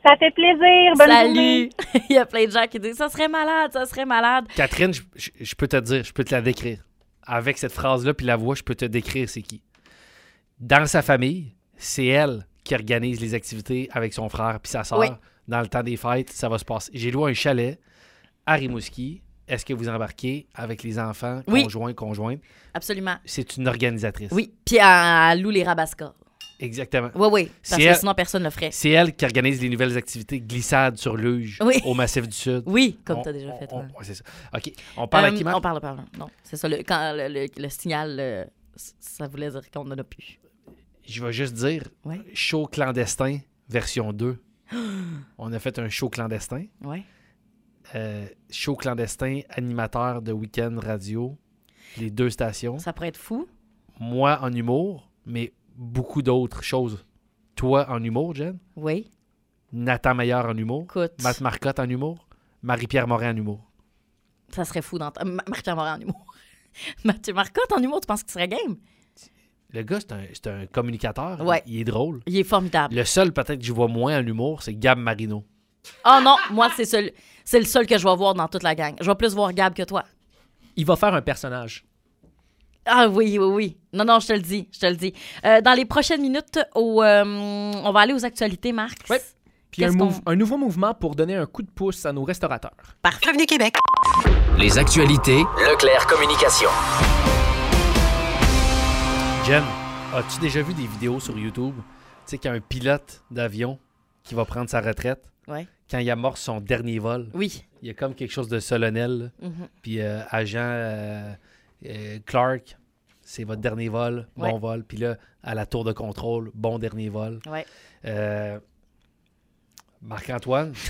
Ça fait plaisir. Bonne Salut! journée. Il y a plein de gens qui disent ça serait malade, ça serait malade. Catherine, je, je- je peux te dire, je peux te la décrire. Avec cette phrase-là, puis la voix, je peux te décrire c'est qui. Dans sa famille, c'est elle qui organise les activités avec son frère puis sa soeur. Oui. Dans le temps des fêtes, ça va se passer. J'ai loué un chalet à Rimouski. Est-ce que vous embarquez avec les enfants, Oui. conjoints, conjointes? Absolument. C'est une organisatrice. Oui, puis elle loue les rabascas. Exactement. Oui, oui, parce C'est que elle- sinon personne ne le ferait. C'est elle qui organise les nouvelles activités glissade sur luge Oui. au Massif du Sud. Oui, comme On- tu as déjà on- fait. on- ouais. ouais, c'est ça. OK. On parle à Euh, qui, Marc? On parle, parle. Non, c'est ça. Le, quand le, le- le signal, euh, c- ça voulait dire qu'on n'en a plus. Je vais juste dire, Ouais. show clandestin, version deux. On a fait un show clandestin. Oui. Euh, show clandestin, animateur de week-end radio, les deux stations. Ça pourrait être fou. Moi en humour, mais beaucoup d'autres choses. Toi en humour, Jen. Oui. Nathan Meilleur en humour. Écoute, Matt Marcotte en humour. Marie-Pierre Morin en humour. ça serait fou d'entendre. Ma- Marc Morin en humour. Mathieu Marcotte en humour, tu penses qu'il serait game? Le gars, c'est un, c'est un communicateur. Ouais. Il est drôle. Il est formidable. Le seul, peut-être, que je vois moins en humour, c'est Gab Marino. Oh non, moi, c'est seul, c'est le seul que je vais voir dans toute la gang. Je vais plus voir Gab que toi. Il va faire un personnage. Ah oui, oui, oui. Non, non, je te le dis, je te le dis. Euh, dans les prochaines minutes, au, euh, on va aller aux actualités, Marc. Ouais. Puis un, Qu'est-ce mouv- qu'on- un nouveau mouvement pour donner un coup de pouce à nos restaurateurs. Parfait. Revenu Québec. Les actualités Leclerc Communication. Jen, as-tu déjà vu des vidéos sur YouTube? Tu sais qu'il y a un pilote d'avion qui va prendre sa retraite. Ouais. Quand il amorce son dernier vol, Oui. il y a comme quelque chose de solennel. là. Mhm. Puis euh, agent euh, euh, Clark, c'est votre dernier vol, bon Ouais. vol. Puis là, à la tour de contrôle, bon dernier vol. Ouais. Euh, Marc-Antoine,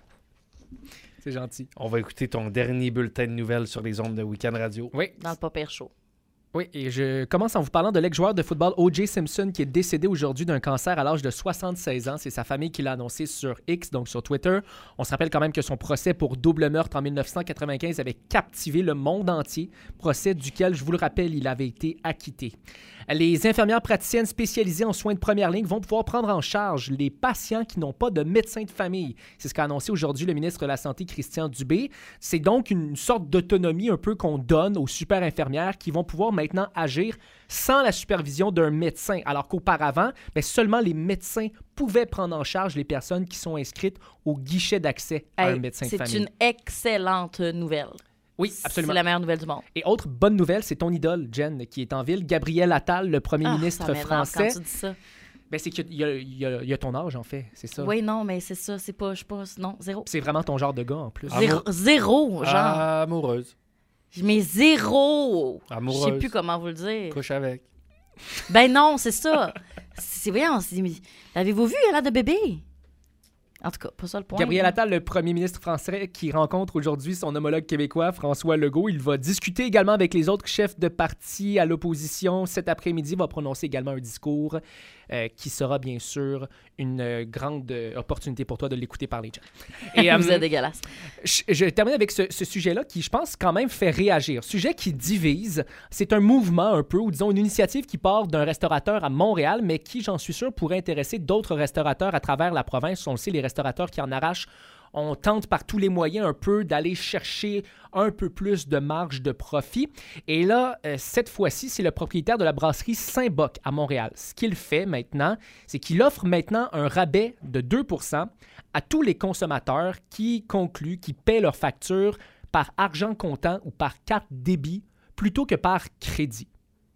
C'est gentil. on va écouter ton dernier bulletin de nouvelles sur les ondes de Week-end Radio. Oui. Dans le pas pire chaud. Oui, et je commence en vous parlant de l'ex-joueur de football O J Simpson qui est décédé aujourd'hui d'un cancer à l'âge de soixante-seize ans. C'est sa famille qui l'a annoncé sur X, donc sur Twitter. On se rappelle quand même que son procès pour double meurtre en dix-neuf cent quatre-vingt-quinze avait captivé le monde entier, procès duquel, je vous le rappelle, il avait été acquitté. Les infirmières praticiennes spécialisées en soins de première ligne vont pouvoir prendre en charge les patients qui n'ont pas de médecin de famille. C'est ce qu'a annoncé aujourd'hui le ministre de la Santé, Christian Dubé. C'est donc une sorte d'autonomie un peu qu'on donne aux super infirmières qui vont pouvoir maintenant agir sans la supervision d'un médecin, alors qu'auparavant, ben, seulement les médecins pouvaient prendre en charge les personnes qui sont inscrites au guichet d'accès à Hey, un médecin de c'est famille. une excellente nouvelle. Oui, absolument. C'est la meilleure nouvelle du monde. Et autre bonne nouvelle, c'est ton idole, Jen, qui est en ville. Gabriel Attal, le premier Ah, ministre ça m'énerve français. quand tu dis ça. Ben, c'est qu'il y a, il y a- il y a ton âge, en fait, c'est ça. Oui, non, mais c'est ça. C'est pas, je sais pas, non, zéro. C'est vraiment ton genre de gars, en plus. Zéro, zéro, genre. Amoureuse. Mais zéro. Je Amoureuse. sais plus comment vous le dire. Couche avec. Ben non, c'est ça. C'est voyons, c'est- mais avez-vous vu, elle a de bébé? En tout cas, pas ça le point. Gabriel Attal, le premier ministre français, qui rencontre aujourd'hui son homologue québécois, François Legault. Il va discuter également avec les autres chefs de parti à l'opposition. Cet après-midi, il va prononcer également un discours euh, qui sera bien sûr une euh, grande euh, opportunité pour toi de l'écouter parler, Jen. Et, Vous euh, êtes dégueulasse. Je, je termine avec ce, ce sujet-là qui, je pense, quand même fait réagir. Sujet qui divise. C'est un mouvement un peu, ou disons une initiative qui part d'un restaurateur à Montréal, mais qui, j'en suis sûr, pourrait intéresser d'autres restaurateurs à travers la province. On le sait, les restaurateurs qui en arrachent, on tente par tous les moyens un peu d'aller chercher un peu plus de marge de profit. Et là, euh, cette fois-ci, c'est le propriétaire de la brasserie Saint-Boc à Montréal. Ce qu'il fait maintenant, c'est qu'il offre maintenant un rabais de deux pour cent à tous les consommateurs qui concluent, qui paient leurs factures par argent comptant ou par carte débit plutôt que par crédit.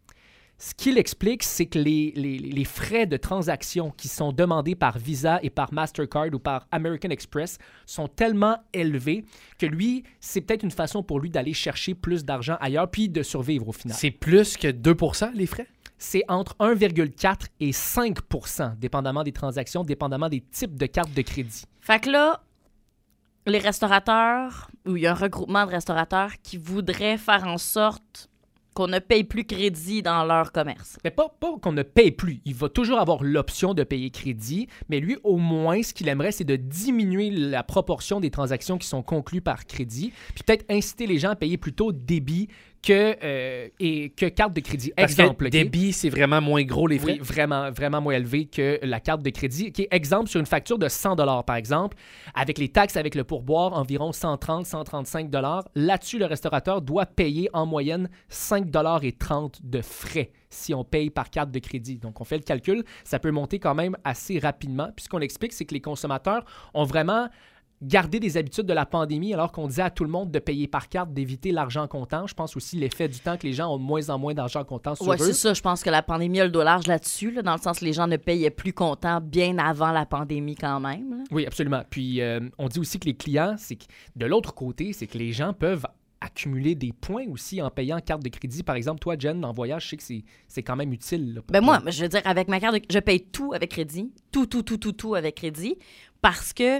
Ce qu'il explique, c'est que les, les, les frais de transaction qui sont demandés par Visa et par Mastercard ou par American Express sont tellement élevés que lui, c'est peut-être une façon pour lui d'aller chercher plus d'argent ailleurs puis de survivre au final. C'est plus que deux pour cent les frais? C'est entre un virgule quatre et cinq pour cent, dépendamment des transactions, dépendamment des types de cartes de crédit. Fait que là, les restaurateurs, ou il y a un regroupement de restaurateurs qui voudraient faire en sorte qu'on ne paye plus crédit dans leur commerce. Mais pas, pas qu'on ne paye plus. Il va toujours avoir l'option de payer crédit, mais lui, au moins, ce qu'il aimerait, c'est de diminuer la proportion des transactions qui sont conclues par crédit, puis peut-être inciter les gens à payer plutôt débit que, euh, et que carte de crédit. Parce Exemple. que ok? débit, c'est vraiment moins gros les frais. Oui, vraiment, vraiment moins élevé que la carte de crédit. Qui est exemple sur une facture de cent dollars, par exemple, avec les taxes, avec le pourboire, environ cent trente à cent trente-cinq dollars. Là-dessus, le restaurateur doit payer en moyenne cinq dollars et trente de frais si on paye par carte de crédit. Donc, on fait le calcul. Ça peut monter quand même assez rapidement. Puis, ce qu'on explique, c'est que les consommateurs ont vraiment garder des habitudes de la pandémie alors qu'on disait à tout le monde de payer par carte, d'éviter l'argent comptant. Je pense aussi l'effet du temps que les gens ont de moins en moins d'argent comptant sur ouais, eux. c'est ça. Je pense que la pandémie a le dos large là-dessus, là, dans le sens que les gens ne payaient plus comptant bien avant la pandémie quand même. Là. Oui, absolument. Puis, euh, on dit aussi que les clients, c'est que de l'autre côté, c'est que les gens peuvent accumuler des points aussi en payant carte de crédit. Par exemple, toi, Jen, en voyage, je sais que c'est, c'est quand même utile. Là, pour ben toi. moi, je veux dire, avec ma carte de... je paye tout avec crédit. Tout, tout, tout, tout, tout avec crédit. Parce que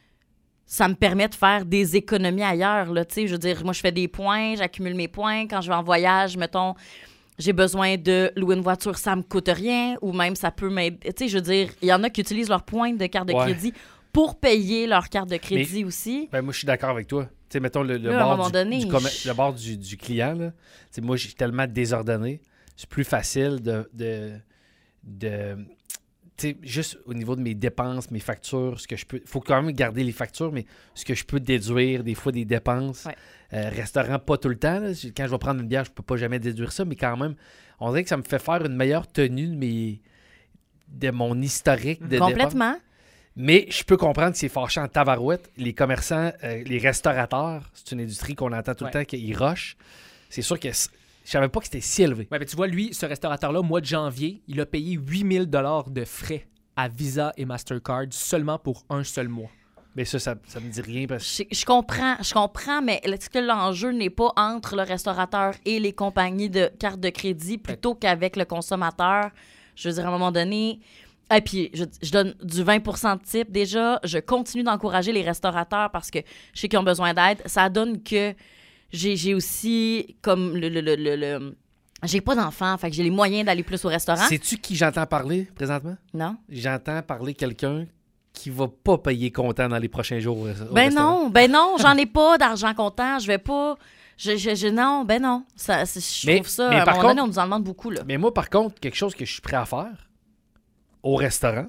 ça me permet de faire des économies ailleurs. Là, je veux dire, moi, je fais des points, j'accumule mes points. Quand je vais en voyage, mettons, j'ai besoin de louer une voiture, ça me coûte rien. Ou même, ça peut m'aider. Tu sais, je veux dire, il y en a qui utilisent leurs points de carte de Ouais. crédit pour payer leur carte de crédit Mais, aussi. Ben, moi, je suis d'accord avec toi. Tu sais, mettons, le, le Là, à un bord, moment du, donné, du, commer- je- le bord du, du client, là. Tu sais, moi, je suis tellement désordonné. C'est plus facile de... de, de tu sais, juste au niveau de mes dépenses, mes factures, ce que je peux... Il faut quand même garder les factures, mais ce que je peux déduire, des fois, des dépenses. Ouais. Euh, restaurant, pas tout le temps. Là. Quand je vais prendre une bière, je peux pas jamais déduire ça, mais quand même, on dirait que ça me fait faire une meilleure tenue de, mes... de mon historique de dépenses. Complètement. Mais je peux comprendre que c'est fâchant en tabarouette. Les commerçants, euh, les restaurateurs, c'est une industrie qu'on entend tout Ouais. le temps qu'ils rushent. C'est sûr que c- je savais pas que c'était si élevé. Ouais, ben, tu vois, lui, ce restaurateur-là, au mois de janvier, il a payé huit mille dollars de frais à Visa et Mastercard seulement pour un seul mois. Mais ça, ça, ça me dit rien parce que Je, je comprends, je comprends, mais est-ce que l'enjeu n'est pas entre le restaurateur et les compagnies de cartes de crédit plutôt qu'avec le consommateur? Je veux dire, à un moment donné... Et puis, je, je donne du vingt pour cent de type. Déjà, je continue d'encourager les restaurateurs parce que je sais qu'ils ont besoin d'aide. Ça donne que j'ai, j'ai aussi, comme le... le, le, le, le- j'ai pas d'enfants, fait que j'ai les moyens d'aller plus au restaurant. sais-tu qui j'entends parler présentement? Non? J'entends parler quelqu'un qui va pas payer comptant dans les prochains jours au, au Ben restaurant. non, ben non, j'en ai pas d'argent comptant. Je vais pas... Je, je, je- non, ben non. Ça, c'est- je Mais- trouve ça... mais à un par moment donné, contre- on nous en demande beaucoup, là. Mais moi, par contre, quelque chose que je suis prêt à faire au restaurant,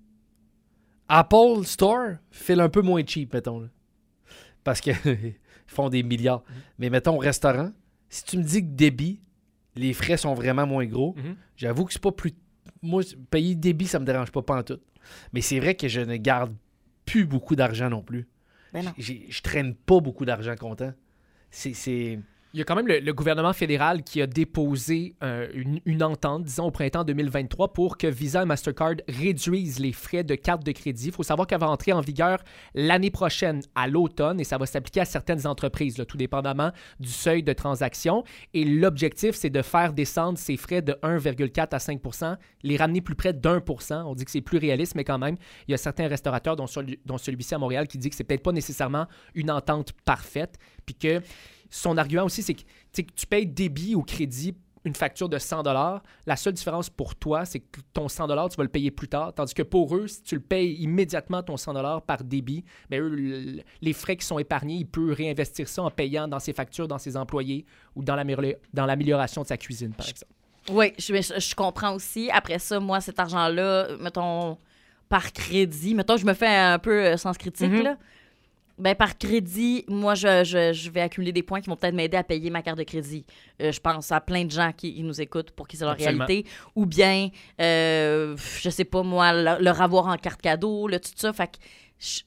Apple Store file un peu moins cheap, mettons. Là. Parce qu'ils font des milliards. Mais mettons, au restaurant, si tu me dis que débit, les frais sont vraiment moins gros, Mhm. j'avoue que c'est pas plus... Moi, payer débit, ça me dérange pas, pas en tout. Mais c'est vrai que je ne garde plus beaucoup d'argent non plus. Ben non. J'ai- Je traîne pas beaucoup d'argent comptant. C'est... c'est... Il y a quand même le, le gouvernement fédéral qui a déposé euh, une, une entente, disons, au printemps deux mille vingt-trois pour que Visa et Mastercard réduisent les frais de carte de crédit. Il faut savoir qu'elle va entrer en vigueur l'année prochaine, à l'automne, et ça va s'appliquer à certaines entreprises, là, tout dépendamment du seuil de transaction. Et l'objectif, c'est de faire descendre ces frais de un virgule quatre à cinq pour cent, les ramener plus près d'un pour cent. On dit que c'est plus réaliste, mais quand même, il y a certains restaurateurs, dont, celui, dont celui-ci à Montréal, qui dit que c'est peut-être pas nécessairement une entente parfaite, puis que son argument aussi, c'est que, tu sais, que tu payes débit ou crédit une facture de cent dollars. La seule différence pour toi, c'est que ton cent dollars, tu vas le payer plus tard. Tandis que pour eux, si tu le payes immédiatement ton cent dollars par débit, bien, eux, le- les frais qui sont épargnés, il peut réinvestir ça en payant dans ses factures, dans ses employés ou dans l'amélioration, dans l'amélioration de sa cuisine, par exemple. Oui, je, je, je comprends aussi. Après ça, moi, cet argent-là, mettons, par crédit, mettons, je me fais un peu euh, sens critique, Mhm. là. Ben, par crédit, moi, je, je, je vais accumuler des points qui vont peut-être m'aider à payer ma carte de crédit. Euh, je pense à plein de gens qui, qui nous écoutent pour qui c'est leur Absolument. réalité. Ou bien, euh, je sais pas, moi, leur, leur avoir en carte cadeau, là, tout ça. Fait que je-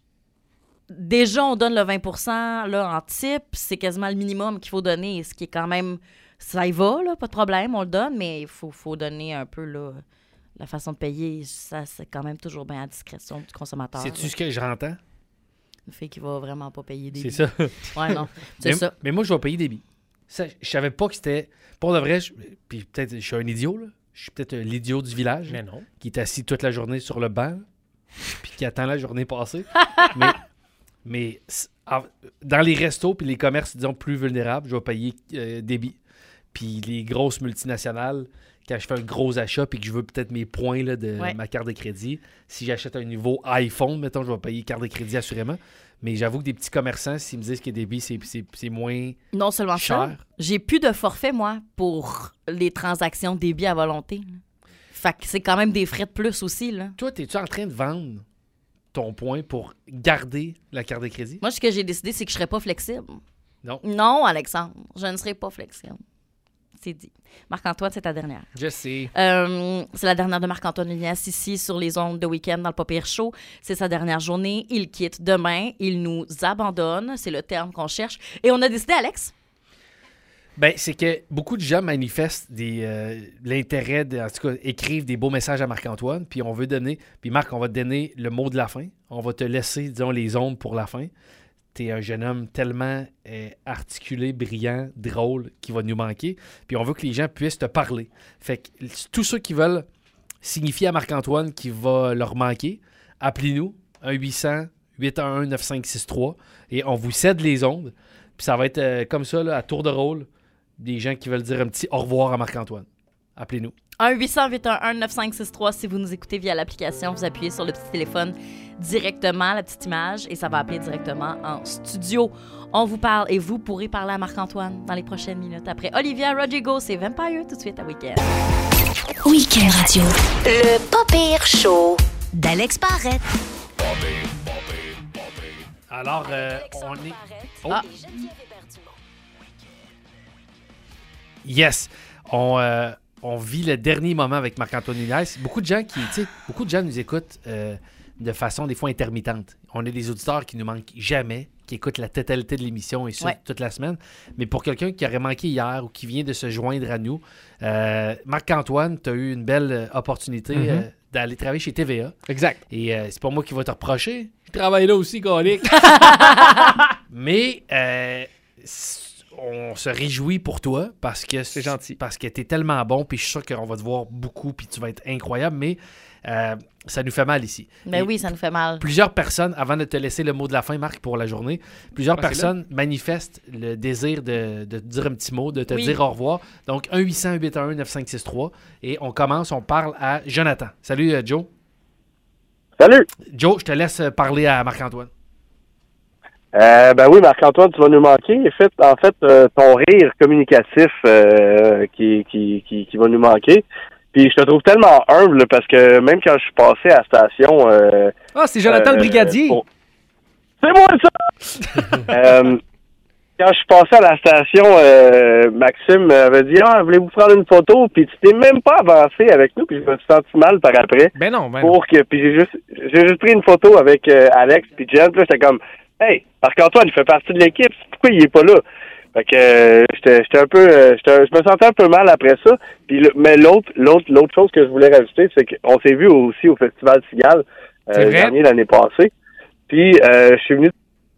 déjà, on donne le vingt pour cent là, en type. C'est quasiment le minimum qu'il faut donner, ce qui est quand même... Ça y va, là, pas de problème, on le donne, mais il faut, faut donner un peu, là... La façon de payer, ça, c'est quand même toujours bien à discrétion du consommateur. Sais-tu là. ce que j'entends? Une fille qui va vraiment pas payer des C'est billets. ça. Ouais, non. C'est mais, ça. mais moi, je vais payer des billes. Ça, je savais pas que c'était... Pour de vrai, je- puis peut-être je suis un idiot, là. Je suis peut-être euh, l'idiot du village, Mais non. qui est assis toute la journée sur le banc, là, puis qui attend la journée passée. mais mais c- en- dans les restos puis les commerces, disons, plus vulnérables, je vais payer euh, des billes. Puis les grosses multinationales quand je fais un gros achat et que je veux peut-être mes points là, de Ouais. ma carte de crédit, si j'achète un nouveau iPhone, mettons, je vais payer carte de crédit assurément. Mais j'avoue que des petits commerçants, s'ils me disent que débit, c'est, c'est, c'est moins Non seulement ça, cher. j'ai plus de forfait, moi, pour les transactions débit à volonté. là. Fait que c'est quand même des frais de plus aussi, là. Toi, es-tu en train de vendre ton point pour garder la carte de crédit? Moi, ce que j'ai décidé, c'est que je serais pas flexible. Non. Non, Alexandre, je ne serai pas flexible. C'est dit. Marc-Antoine, c'est ta dernière. Je sais. Euh, c'est la dernière de Marc-Antoine Lunias ici sur les ondes de week-end dans le Pas Pire Show. C'est sa dernière journée. Il quitte demain. Il nous abandonne. C'est le terme qu'on cherche. Et on a décidé, Alex? Ben, c'est que beaucoup de gens manifestent des, euh, l'intérêt, de, en tout cas, écrivent des beaux messages à Marc-Antoine, puis on veut donner, puis Marc, on va te donner le mot de la fin. On va te laisser, disons, les ondes pour la fin. T'es un jeune homme tellement euh, articulé, brillant, drôle, qui va nous manquer. Puis on veut que les gens puissent te parler. Fait que tous ceux qui veulent signifier à Marc-Antoine qu'il va leur manquer, appelez-nous, un huit cents, huit un un, neuf cinq six trois, et on vous cède les ondes. Puis ça va être euh, comme ça, là, à tour de rôle, des gens qui veulent dire un petit au revoir à Marc-Antoine. Appelez-nous. un huit cents, huit un un, neuf cinq six trois. Si vous nous écoutez via l'application, vous appuyez sur le petit téléphone directement, la petite image, et ça va appeler directement en studio. On vous parle et vous pourrez parler à Marc-Antoine dans les prochaines minutes. Après Olivia Rodrigo, c'est Vampire tout de suite à Week-end. Week-end Radio. Le Pas Pire Show d'Alex Barrette. Alors, euh, on est... Oh. Ah. Yes! On, euh, on vit le dernier moment avec Marc-Antoine Nunez. Beaucoup de gens qui, tu sais, beaucoup de gens nous écoutent euh, de façon des fois intermittente. On a des auditeurs qui nous manquent jamais, qui écoutent la totalité de l'émission et ça Ouais. toute la semaine. Mais pour quelqu'un qui aurait manqué hier ou qui vient de se joindre à nous, euh, Marc-Antoine, tu as eu une belle euh, opportunité Mm-hmm. euh, d'aller travailler chez T V A. Exact. Et euh, c'est pas moi qui va te reprocher. Je travaille là aussi, Colique. Mais euh, c- on se réjouit pour toi parce que C'est gentil. Parce que t'es tellement bon, puis je suis sûr qu'on va te voir beaucoup, puis tu vas être incroyable. Mais euh, ça nous fait mal ici. Ben Et oui, ça nous fait mal. Plusieurs personnes, avant de te laisser le mot de la fin, Marc, pour la journée, plusieurs Ah, c'est personnes manifestent le désir de, de te dire un petit mot, de te Oui. dire au revoir. Donc, un huit cents, huit un un, neuf cinq six trois. Et on commence, on parle à Jonathan. Salut, euh, Joe. Salut! Joe, je te laisse parler à Marc-Antoine. Euh, ben oui, Marc-Antoine, tu vas nous manquer. En fait, en fait euh, ton rire communicatif euh, qui, qui, qui, qui va nous manquer. Puis je te trouve tellement humble parce que même quand je suis passé à la station... Euh, Ah, c'est Jonathan euh, le brigadier. pour- C'est moi ça! euh, quand je suis passé à la station, euh, Maxime avait dit « Ah, voulez-vous prendre une photo? » Puis tu t'es même pas avancé avec nous, puis je me suis senti mal par après. Ben non, ben non. Pour que, puis j'ai juste, j'ai juste pris une photo avec euh, Alex puis Jen, puis là, j'étais comme, hey, Marc-Antoine, il fait partie de l'équipe, pourquoi il est pas là? Fait que, euh, j'étais, j'étais un peu, euh, j'étais, je me sentais un peu mal après ça. Puis, le, mais l'autre, l'autre, l'autre chose que je voulais rajouter, c'est qu'on s'est vu aussi au Festival Cigale, euh, C'est vrai? dernier l'année passée. Puis, euh, je suis venu.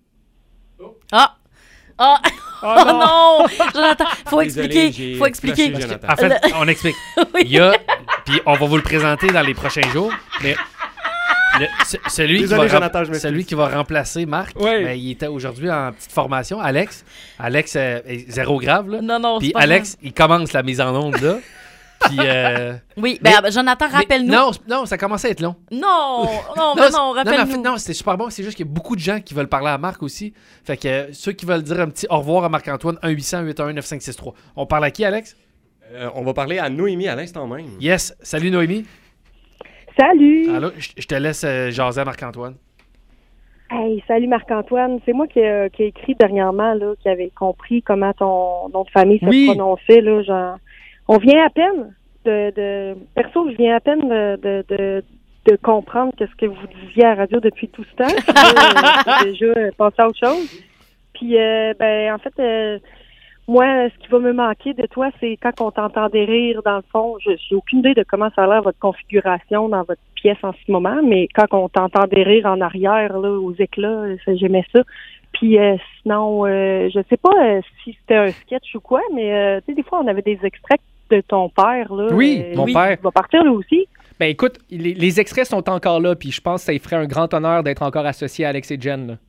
Ah! Ah! Oh Oh non! Jonathan, faut Désolé, expliquer. j'ai Faut expliquer. flashé Jonathan. En fait, on explique. Oui. Il y a, puis on va vous le présenter dans les prochains jours, mais le- ce- celui, Désolé, qui va, rem- Jonathan, je m'excuse. celui qui va remplacer Marc, Ouais. ben, il était aujourd'hui en petite formation. Alex, Alex euh, est zéro grave, là. Non, non, c'est Puis pas Alex, il commence la mise en onde, là. Puis, euh, Oui, Mais- ben ah, ben, Jonathan, mais- rappelle-nous. Non, c- non, ça commence à être long. Non, non, mais c'est- non, mais en rappelle-nous. fait, non, c'était super bon. C'est juste qu'il y a beaucoup de gens qui veulent parler à Marc aussi. Fait que euh, ceux qui veulent dire un petit au revoir à Marc-Antoine, un huit cents, huit un un, neuf cinq six trois. On parle à qui, Alex? Euh, on va parler à Noémie à l'instant même. Yes. Salut, Noémie. Salut! Allô, je je te laisse euh, jaser à Marc-Antoine. Hey, salut Marc-Antoine. C'est moi qui, euh, qui ai écrit dernièrement, là, qui avait compris comment ton nom de famille se Oui. prononçait, là, genre. On vient à peine de, de perso, je viens à peine de, de, de, de comprendre qu'est-ce que vous disiez à la radio depuis tout ce temps. Puis là, euh, j'ai déjà euh, passé à autre chose. Puis, euh, ben, en fait, euh, moi, ce qui va me manquer de toi, c'est quand on t'entendait rire, dans le fond, je j'ai aucune idée de comment ça a l'air votre configuration dans votre pièce en ce moment, mais quand on t'entendait rire en arrière, là, aux éclats, ça, j'aimais ça. Puis euh, sinon, euh, je sais pas euh, si c'était un sketch ou quoi, mais euh, tu sais, des fois, on avait des extraits de ton père, là. Oui, Euh, mon lui, père. Il va partir, lui aussi. Ben écoute, les, les extraits sont encore là, puis je pense que ça lui ferait un grand honneur d'être encore associé à Alex et Jen. Là.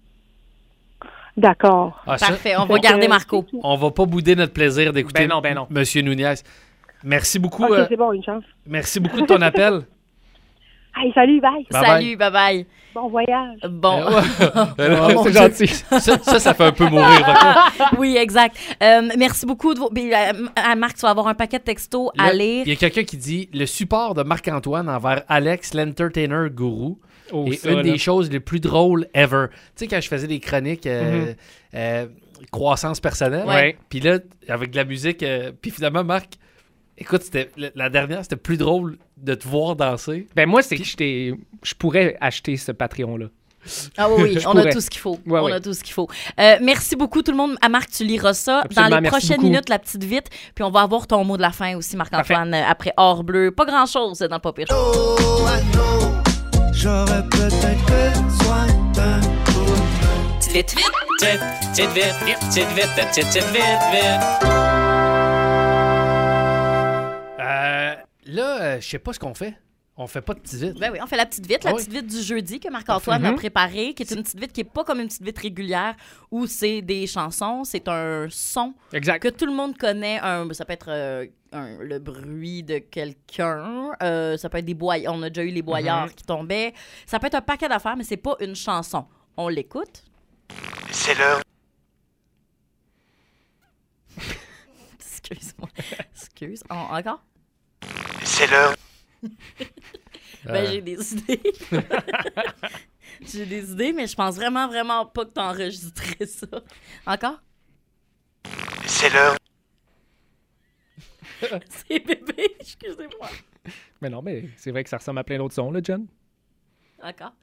D'accord. Ah, ça, Parfait, on va Fait que, garder euh, Marco. on va pas bouder notre plaisir d'écouter Ben non, ben non. Monsieur Nunez. Merci beaucoup. Ok, euh, c'est bon, une chance. merci beaucoup de ton appel. Hey, salut, bye. Bye Salut, bye-bye. Bon voyage. Bon. Euh, ouais. Oh, mon c'est Dieu. gentil. Ça, ça, ça fait un peu mourir. ok? Oui, exact. Euh, merci beaucoup. De vos... Puis, euh, à Marc, tu vas avoir un paquet de textos Là, à lire. Il y a quelqu'un qui dit le support de Marc-Antoine envers Alex, l'entertainer gourou, Oh, est ça, une là. des choses les plus drôles ever. Tu sais, quand je faisais des chroniques euh, Mhm. euh, croissance personnelle, Ouais. puis là, avec de la musique, euh, puis finalement, Marc, écoute, c'était, la- la dernière, c'était plus drôle de te voir danser. Ben moi, c'est que je t'ai- je pourrais acheter ce Patreon-là. Ah oui, oui, Je on a pourrais. tout ce qu'il faut. Ouais, on ouais. a tout ce qu'il faut. Euh, merci beaucoup tout le monde. À Marc, tu liras ça Absolument, dans les merci prochaines beaucoup. minutes, la petite vite. Puis on va avoir ton mot de la fin aussi, Marc-Antoine, euh, après Or Bleu. Pas grand-chose dans le Pas Pire Show. J'aurais peut-être besoin d'un coup. Vite, vite, vite, vite, vite, vite, vite, vite, vite, vite, vite. Euh, là, euh, je sais pas ce qu'on fait. On fait pas de petite vite. Ben oui, on fait la petite vite, la Ah petite vite du jeudi que Marc-Antoine Parfait. a préparée, qui est une petite vite qui est pas comme une petite vite régulière où c'est des chansons, c'est un son Exact. que tout le monde connaît. Un, ça peut être euh, un- le bruit de quelqu'un, euh, ça peut être des boyards. On a déjà eu les boyards Mhm. qui tombaient. Ça peut être un paquet d'affaires, mais c'est pas une chanson. On l'écoute. C'est l'heure. Excuse-moi. Excuse. En- encore? C'est l'heure. Ben, Euh. j'ai des idées. J'ai des idées, mais je pense vraiment, vraiment pas que t'as enregistré ça. Encore? C'est l'heure. C'est bébé, excusez-moi. Mais non, mais c'est vrai que ça ressemble à plein d'autres sons, là, Jen. Encore?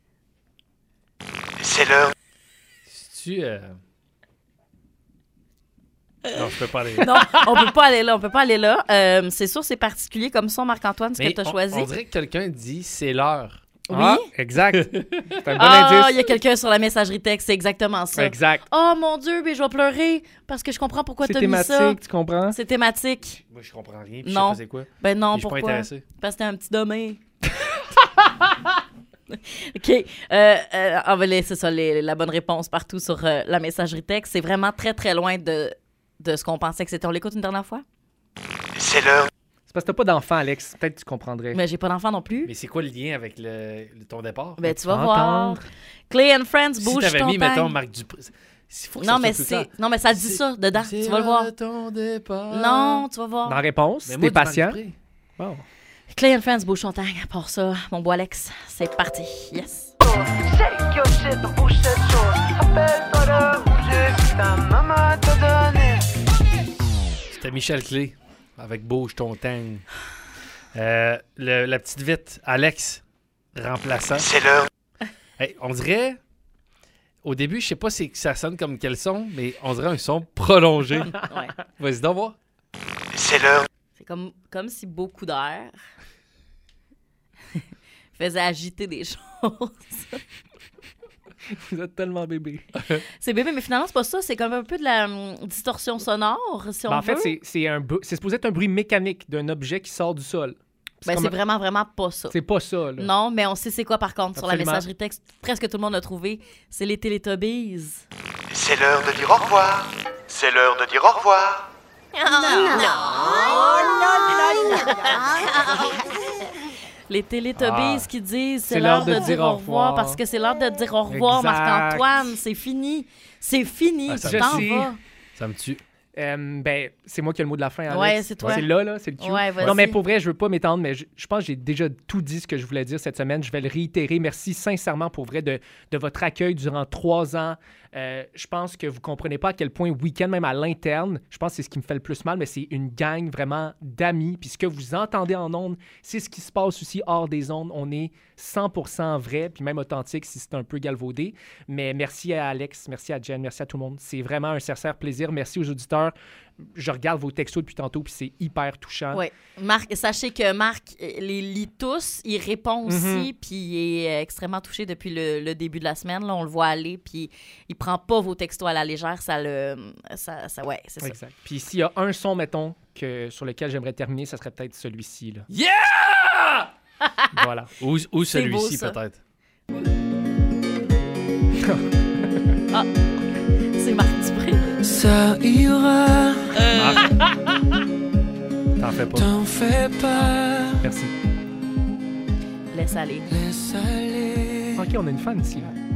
C'est l'heure. Si tu. Euh... Non, je peux pas aller. Non, on peut pas aller là, on peut pas aller là. Euh, c'est sûr, c'est particulier comme son, Marc-Antoine, ce Mais que t'as on- choisi. On dirait que quelqu'un dit c'est l'heure. Oui. Ah, exact. C'est un bon Ah, il indice. y a quelqu'un sur la messagerie texte, c'est exactement ça. Exact. Oh mon Dieu, mais je vais pleurer parce que je comprends pourquoi C'est t'as mis ça. thématique, tu comprends? C'est thématique. Moi, je comprends rien. Puis Non. Je sais pas c'est quoi. Ben non, Puis je suis pas pourquoi? intéressé. Parce que t'es un petit dommé. OK. Euh, euh, on va laisser ça, les- la bonne réponse partout sur euh, la messagerie texte. C'est vraiment très, très loin de, de ce qu'on pensait que c'était. On l'écoute une dernière fois? C'est l'heure. C'est parce que t'as pas d'enfant, Alex. Peut-être que tu comprendrais. Mais j'ai pas d'enfant non plus. Mais c'est quoi le lien avec le, le- ton départ? Ben, tu vas vas voir. entendre. Clay and Friends, Si bouge t'avais ton mis, tang. mettons, Marc Dupré. Il faut que Non, ça mais soit plus c'est... clair. non, mais ça dit C'est- ça dedans. C'est Tu vas le voir. à ton départ. Non, tu vas voir. Dans la réponse, Mais t'es moi, du Marc patient. Dupré. Bon. Clay and Friends, bouge ton tang. Pour ça, mon beau Alex, c'est parti. Yes. Shake your shit, bouge cette chose. Rappelle-toi de bouger si ta maman t'a donné. C'était Michel Clé avec Bouge ton tang. Euh, le- la petite vite, Alex, remplaçant. C'est l'heure. Hey, on dirait, au début, je sais pas si ça sonne comme quel son, mais on dirait un son prolongé. Ouais. Vas-y donc voir. C'est l'heure. C'est comme, comme si beaucoup d'air faisait agiter des choses. Vous êtes tellement bébé. C'est bébé, mais finalement, c'est pas ça. C'est comme un peu de la hum, distorsion sonore, si on Ben, en veut. fait, c'est- c'est un bru- c'est supposé être un bruit mécanique d'un objet qui sort du sol. Ben, comme c'est un- vraiment, vraiment pas ça. C'est pas ça, là. Non, mais on sait c'est quoi, par contre, sur la Absolument. messagerie texte. Presque tout le monde l'a trouvé. C'est les Teletubbies. C'est l'heure de dire au revoir. C'est l'heure de dire au revoir. Les Teletubbies Ah. qui disent c'est C'est l'heure de, dire au revoir parce que c'est l'heure de dire au revoir, Exact. Marc-Antoine. C'est fini. C'est fini. Ah, tu ça t'en me tue. vas. Ça me tue. Euh, ben, c'est moi qui ai le mot de la fin, Alex. Ouais, c'est toi. C'est là, là, c'est le cue. Ouais, vas-y. non, mais pour vrai, je veux pas m'étendre, mais je, je pense que j'ai déjà tout dit ce que je voulais dire cette semaine. Je vais le réitérer. Merci sincèrement pour vrai de, de votre accueil durant trois ans. Euh, je pense que vous comprenez pas à quel point Week-end, même à l'interne, je pense que c'est ce qui me fait le plus mal, mais c'est une gang vraiment d'amis. Puis ce que vous entendez en ondes, c'est ce qui se passe aussi hors des ondes. On est cent pour cent vrai, puis même authentique si c'est un peu galvaudé. Mais merci à Alex, merci à Jen, merci à tout le monde. C'est vraiment un sincère plaisir. Merci aux auditeurs. Je regarde vos textos depuis tantôt, puis c'est hyper touchant. Oui. Marc, sachez que Marc euh, les lit tous, il répond aussi, Mhm. puis il est euh, extrêmement touché depuis le, le début de la semaine. Là, on le voit aller, puis il prend pas vos textos à la légère. Ça le. Ça, ça, ouais, c'est ça. Exact. Puis s'il y a un son, mettons, que, sur lequel j'aimerais terminer, ça serait peut-être celui-ci. Là. Yeah! Voilà. Ou, ou C'est beau, celui-ci, ça. peut-être. Ah, c'est Marc Dupré. Ça ira. T'en t'en fais pas. T'en fais pas. Merci. Laisse aller. Laisse aller. OK, on a une fan ici.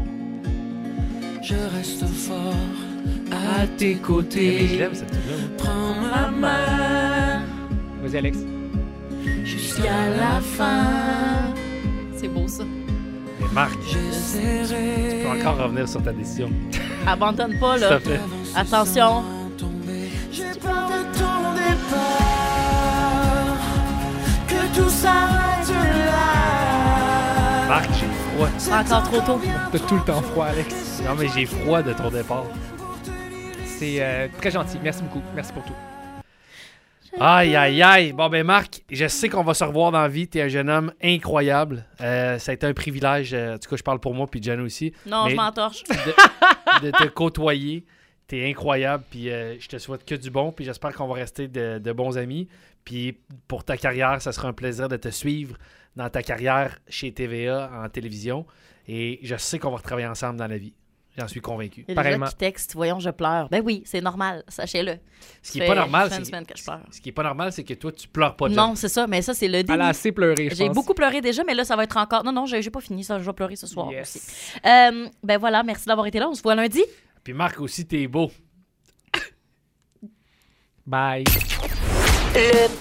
Je reste fort À tes côtés. Mais je l'aime, cette tune-là. Prends ma main. Vas-y, Alex. Jusqu'à la fin. C'est beau, ça. Mais Marc, tu J'essaierai. peux encore revenir sur ta décision. Abandonne pas, là. S'il te plaît. Attention. J'ai peur de ton départ. Que tout s'arrête là. Marc, j'ai froid. C'est encore trop tôt. T'as tout le temps froid, Alex. Non, mais j'ai froid de ton départ. C'est euh, très gentil. Merci beaucoup. Merci pour tout. Aïe, aïe, aïe. Bon, ben Marc, je sais qu'on va se revoir dans la vie. T'es un jeune homme incroyable. Euh, ça a été un privilège. euh, en tout cas, je parle pour moi puis Jen aussi. Non, Mais je m'entorche. de, de te côtoyer. T'es incroyable. Puis euh, je te souhaite que du bon. Puis j'espère qu'on va rester de, de bons amis. Puis pour ta carrière, ça sera un plaisir de te suivre dans ta carrière chez T V A en télévision. Et je sais qu'on va retravailler ensemble dans la vie. J'en suis convaincu. Il y a des gens qui textent, voyons, je pleure. Ben oui, c'est normal, sachez-le. Ce qui n'est pas normal, c'est... c'est... semaine que je pleure. Ce qui est pas normal, c'est que toi, tu pleures pas de Non, c'est ça, mais ça, c'est le déni. Elle a assez pleuré, je J'ai pense. beaucoup pleuré déjà, mais là, ça va être encore... Non, non, j'ai, j'ai pas fini, ça, je vais pleurer ce soir Yes. aussi. Euh, ben voilà, merci d'avoir été là, on se voit lundi. Puis Marc aussi, t'es beau. Bye. Le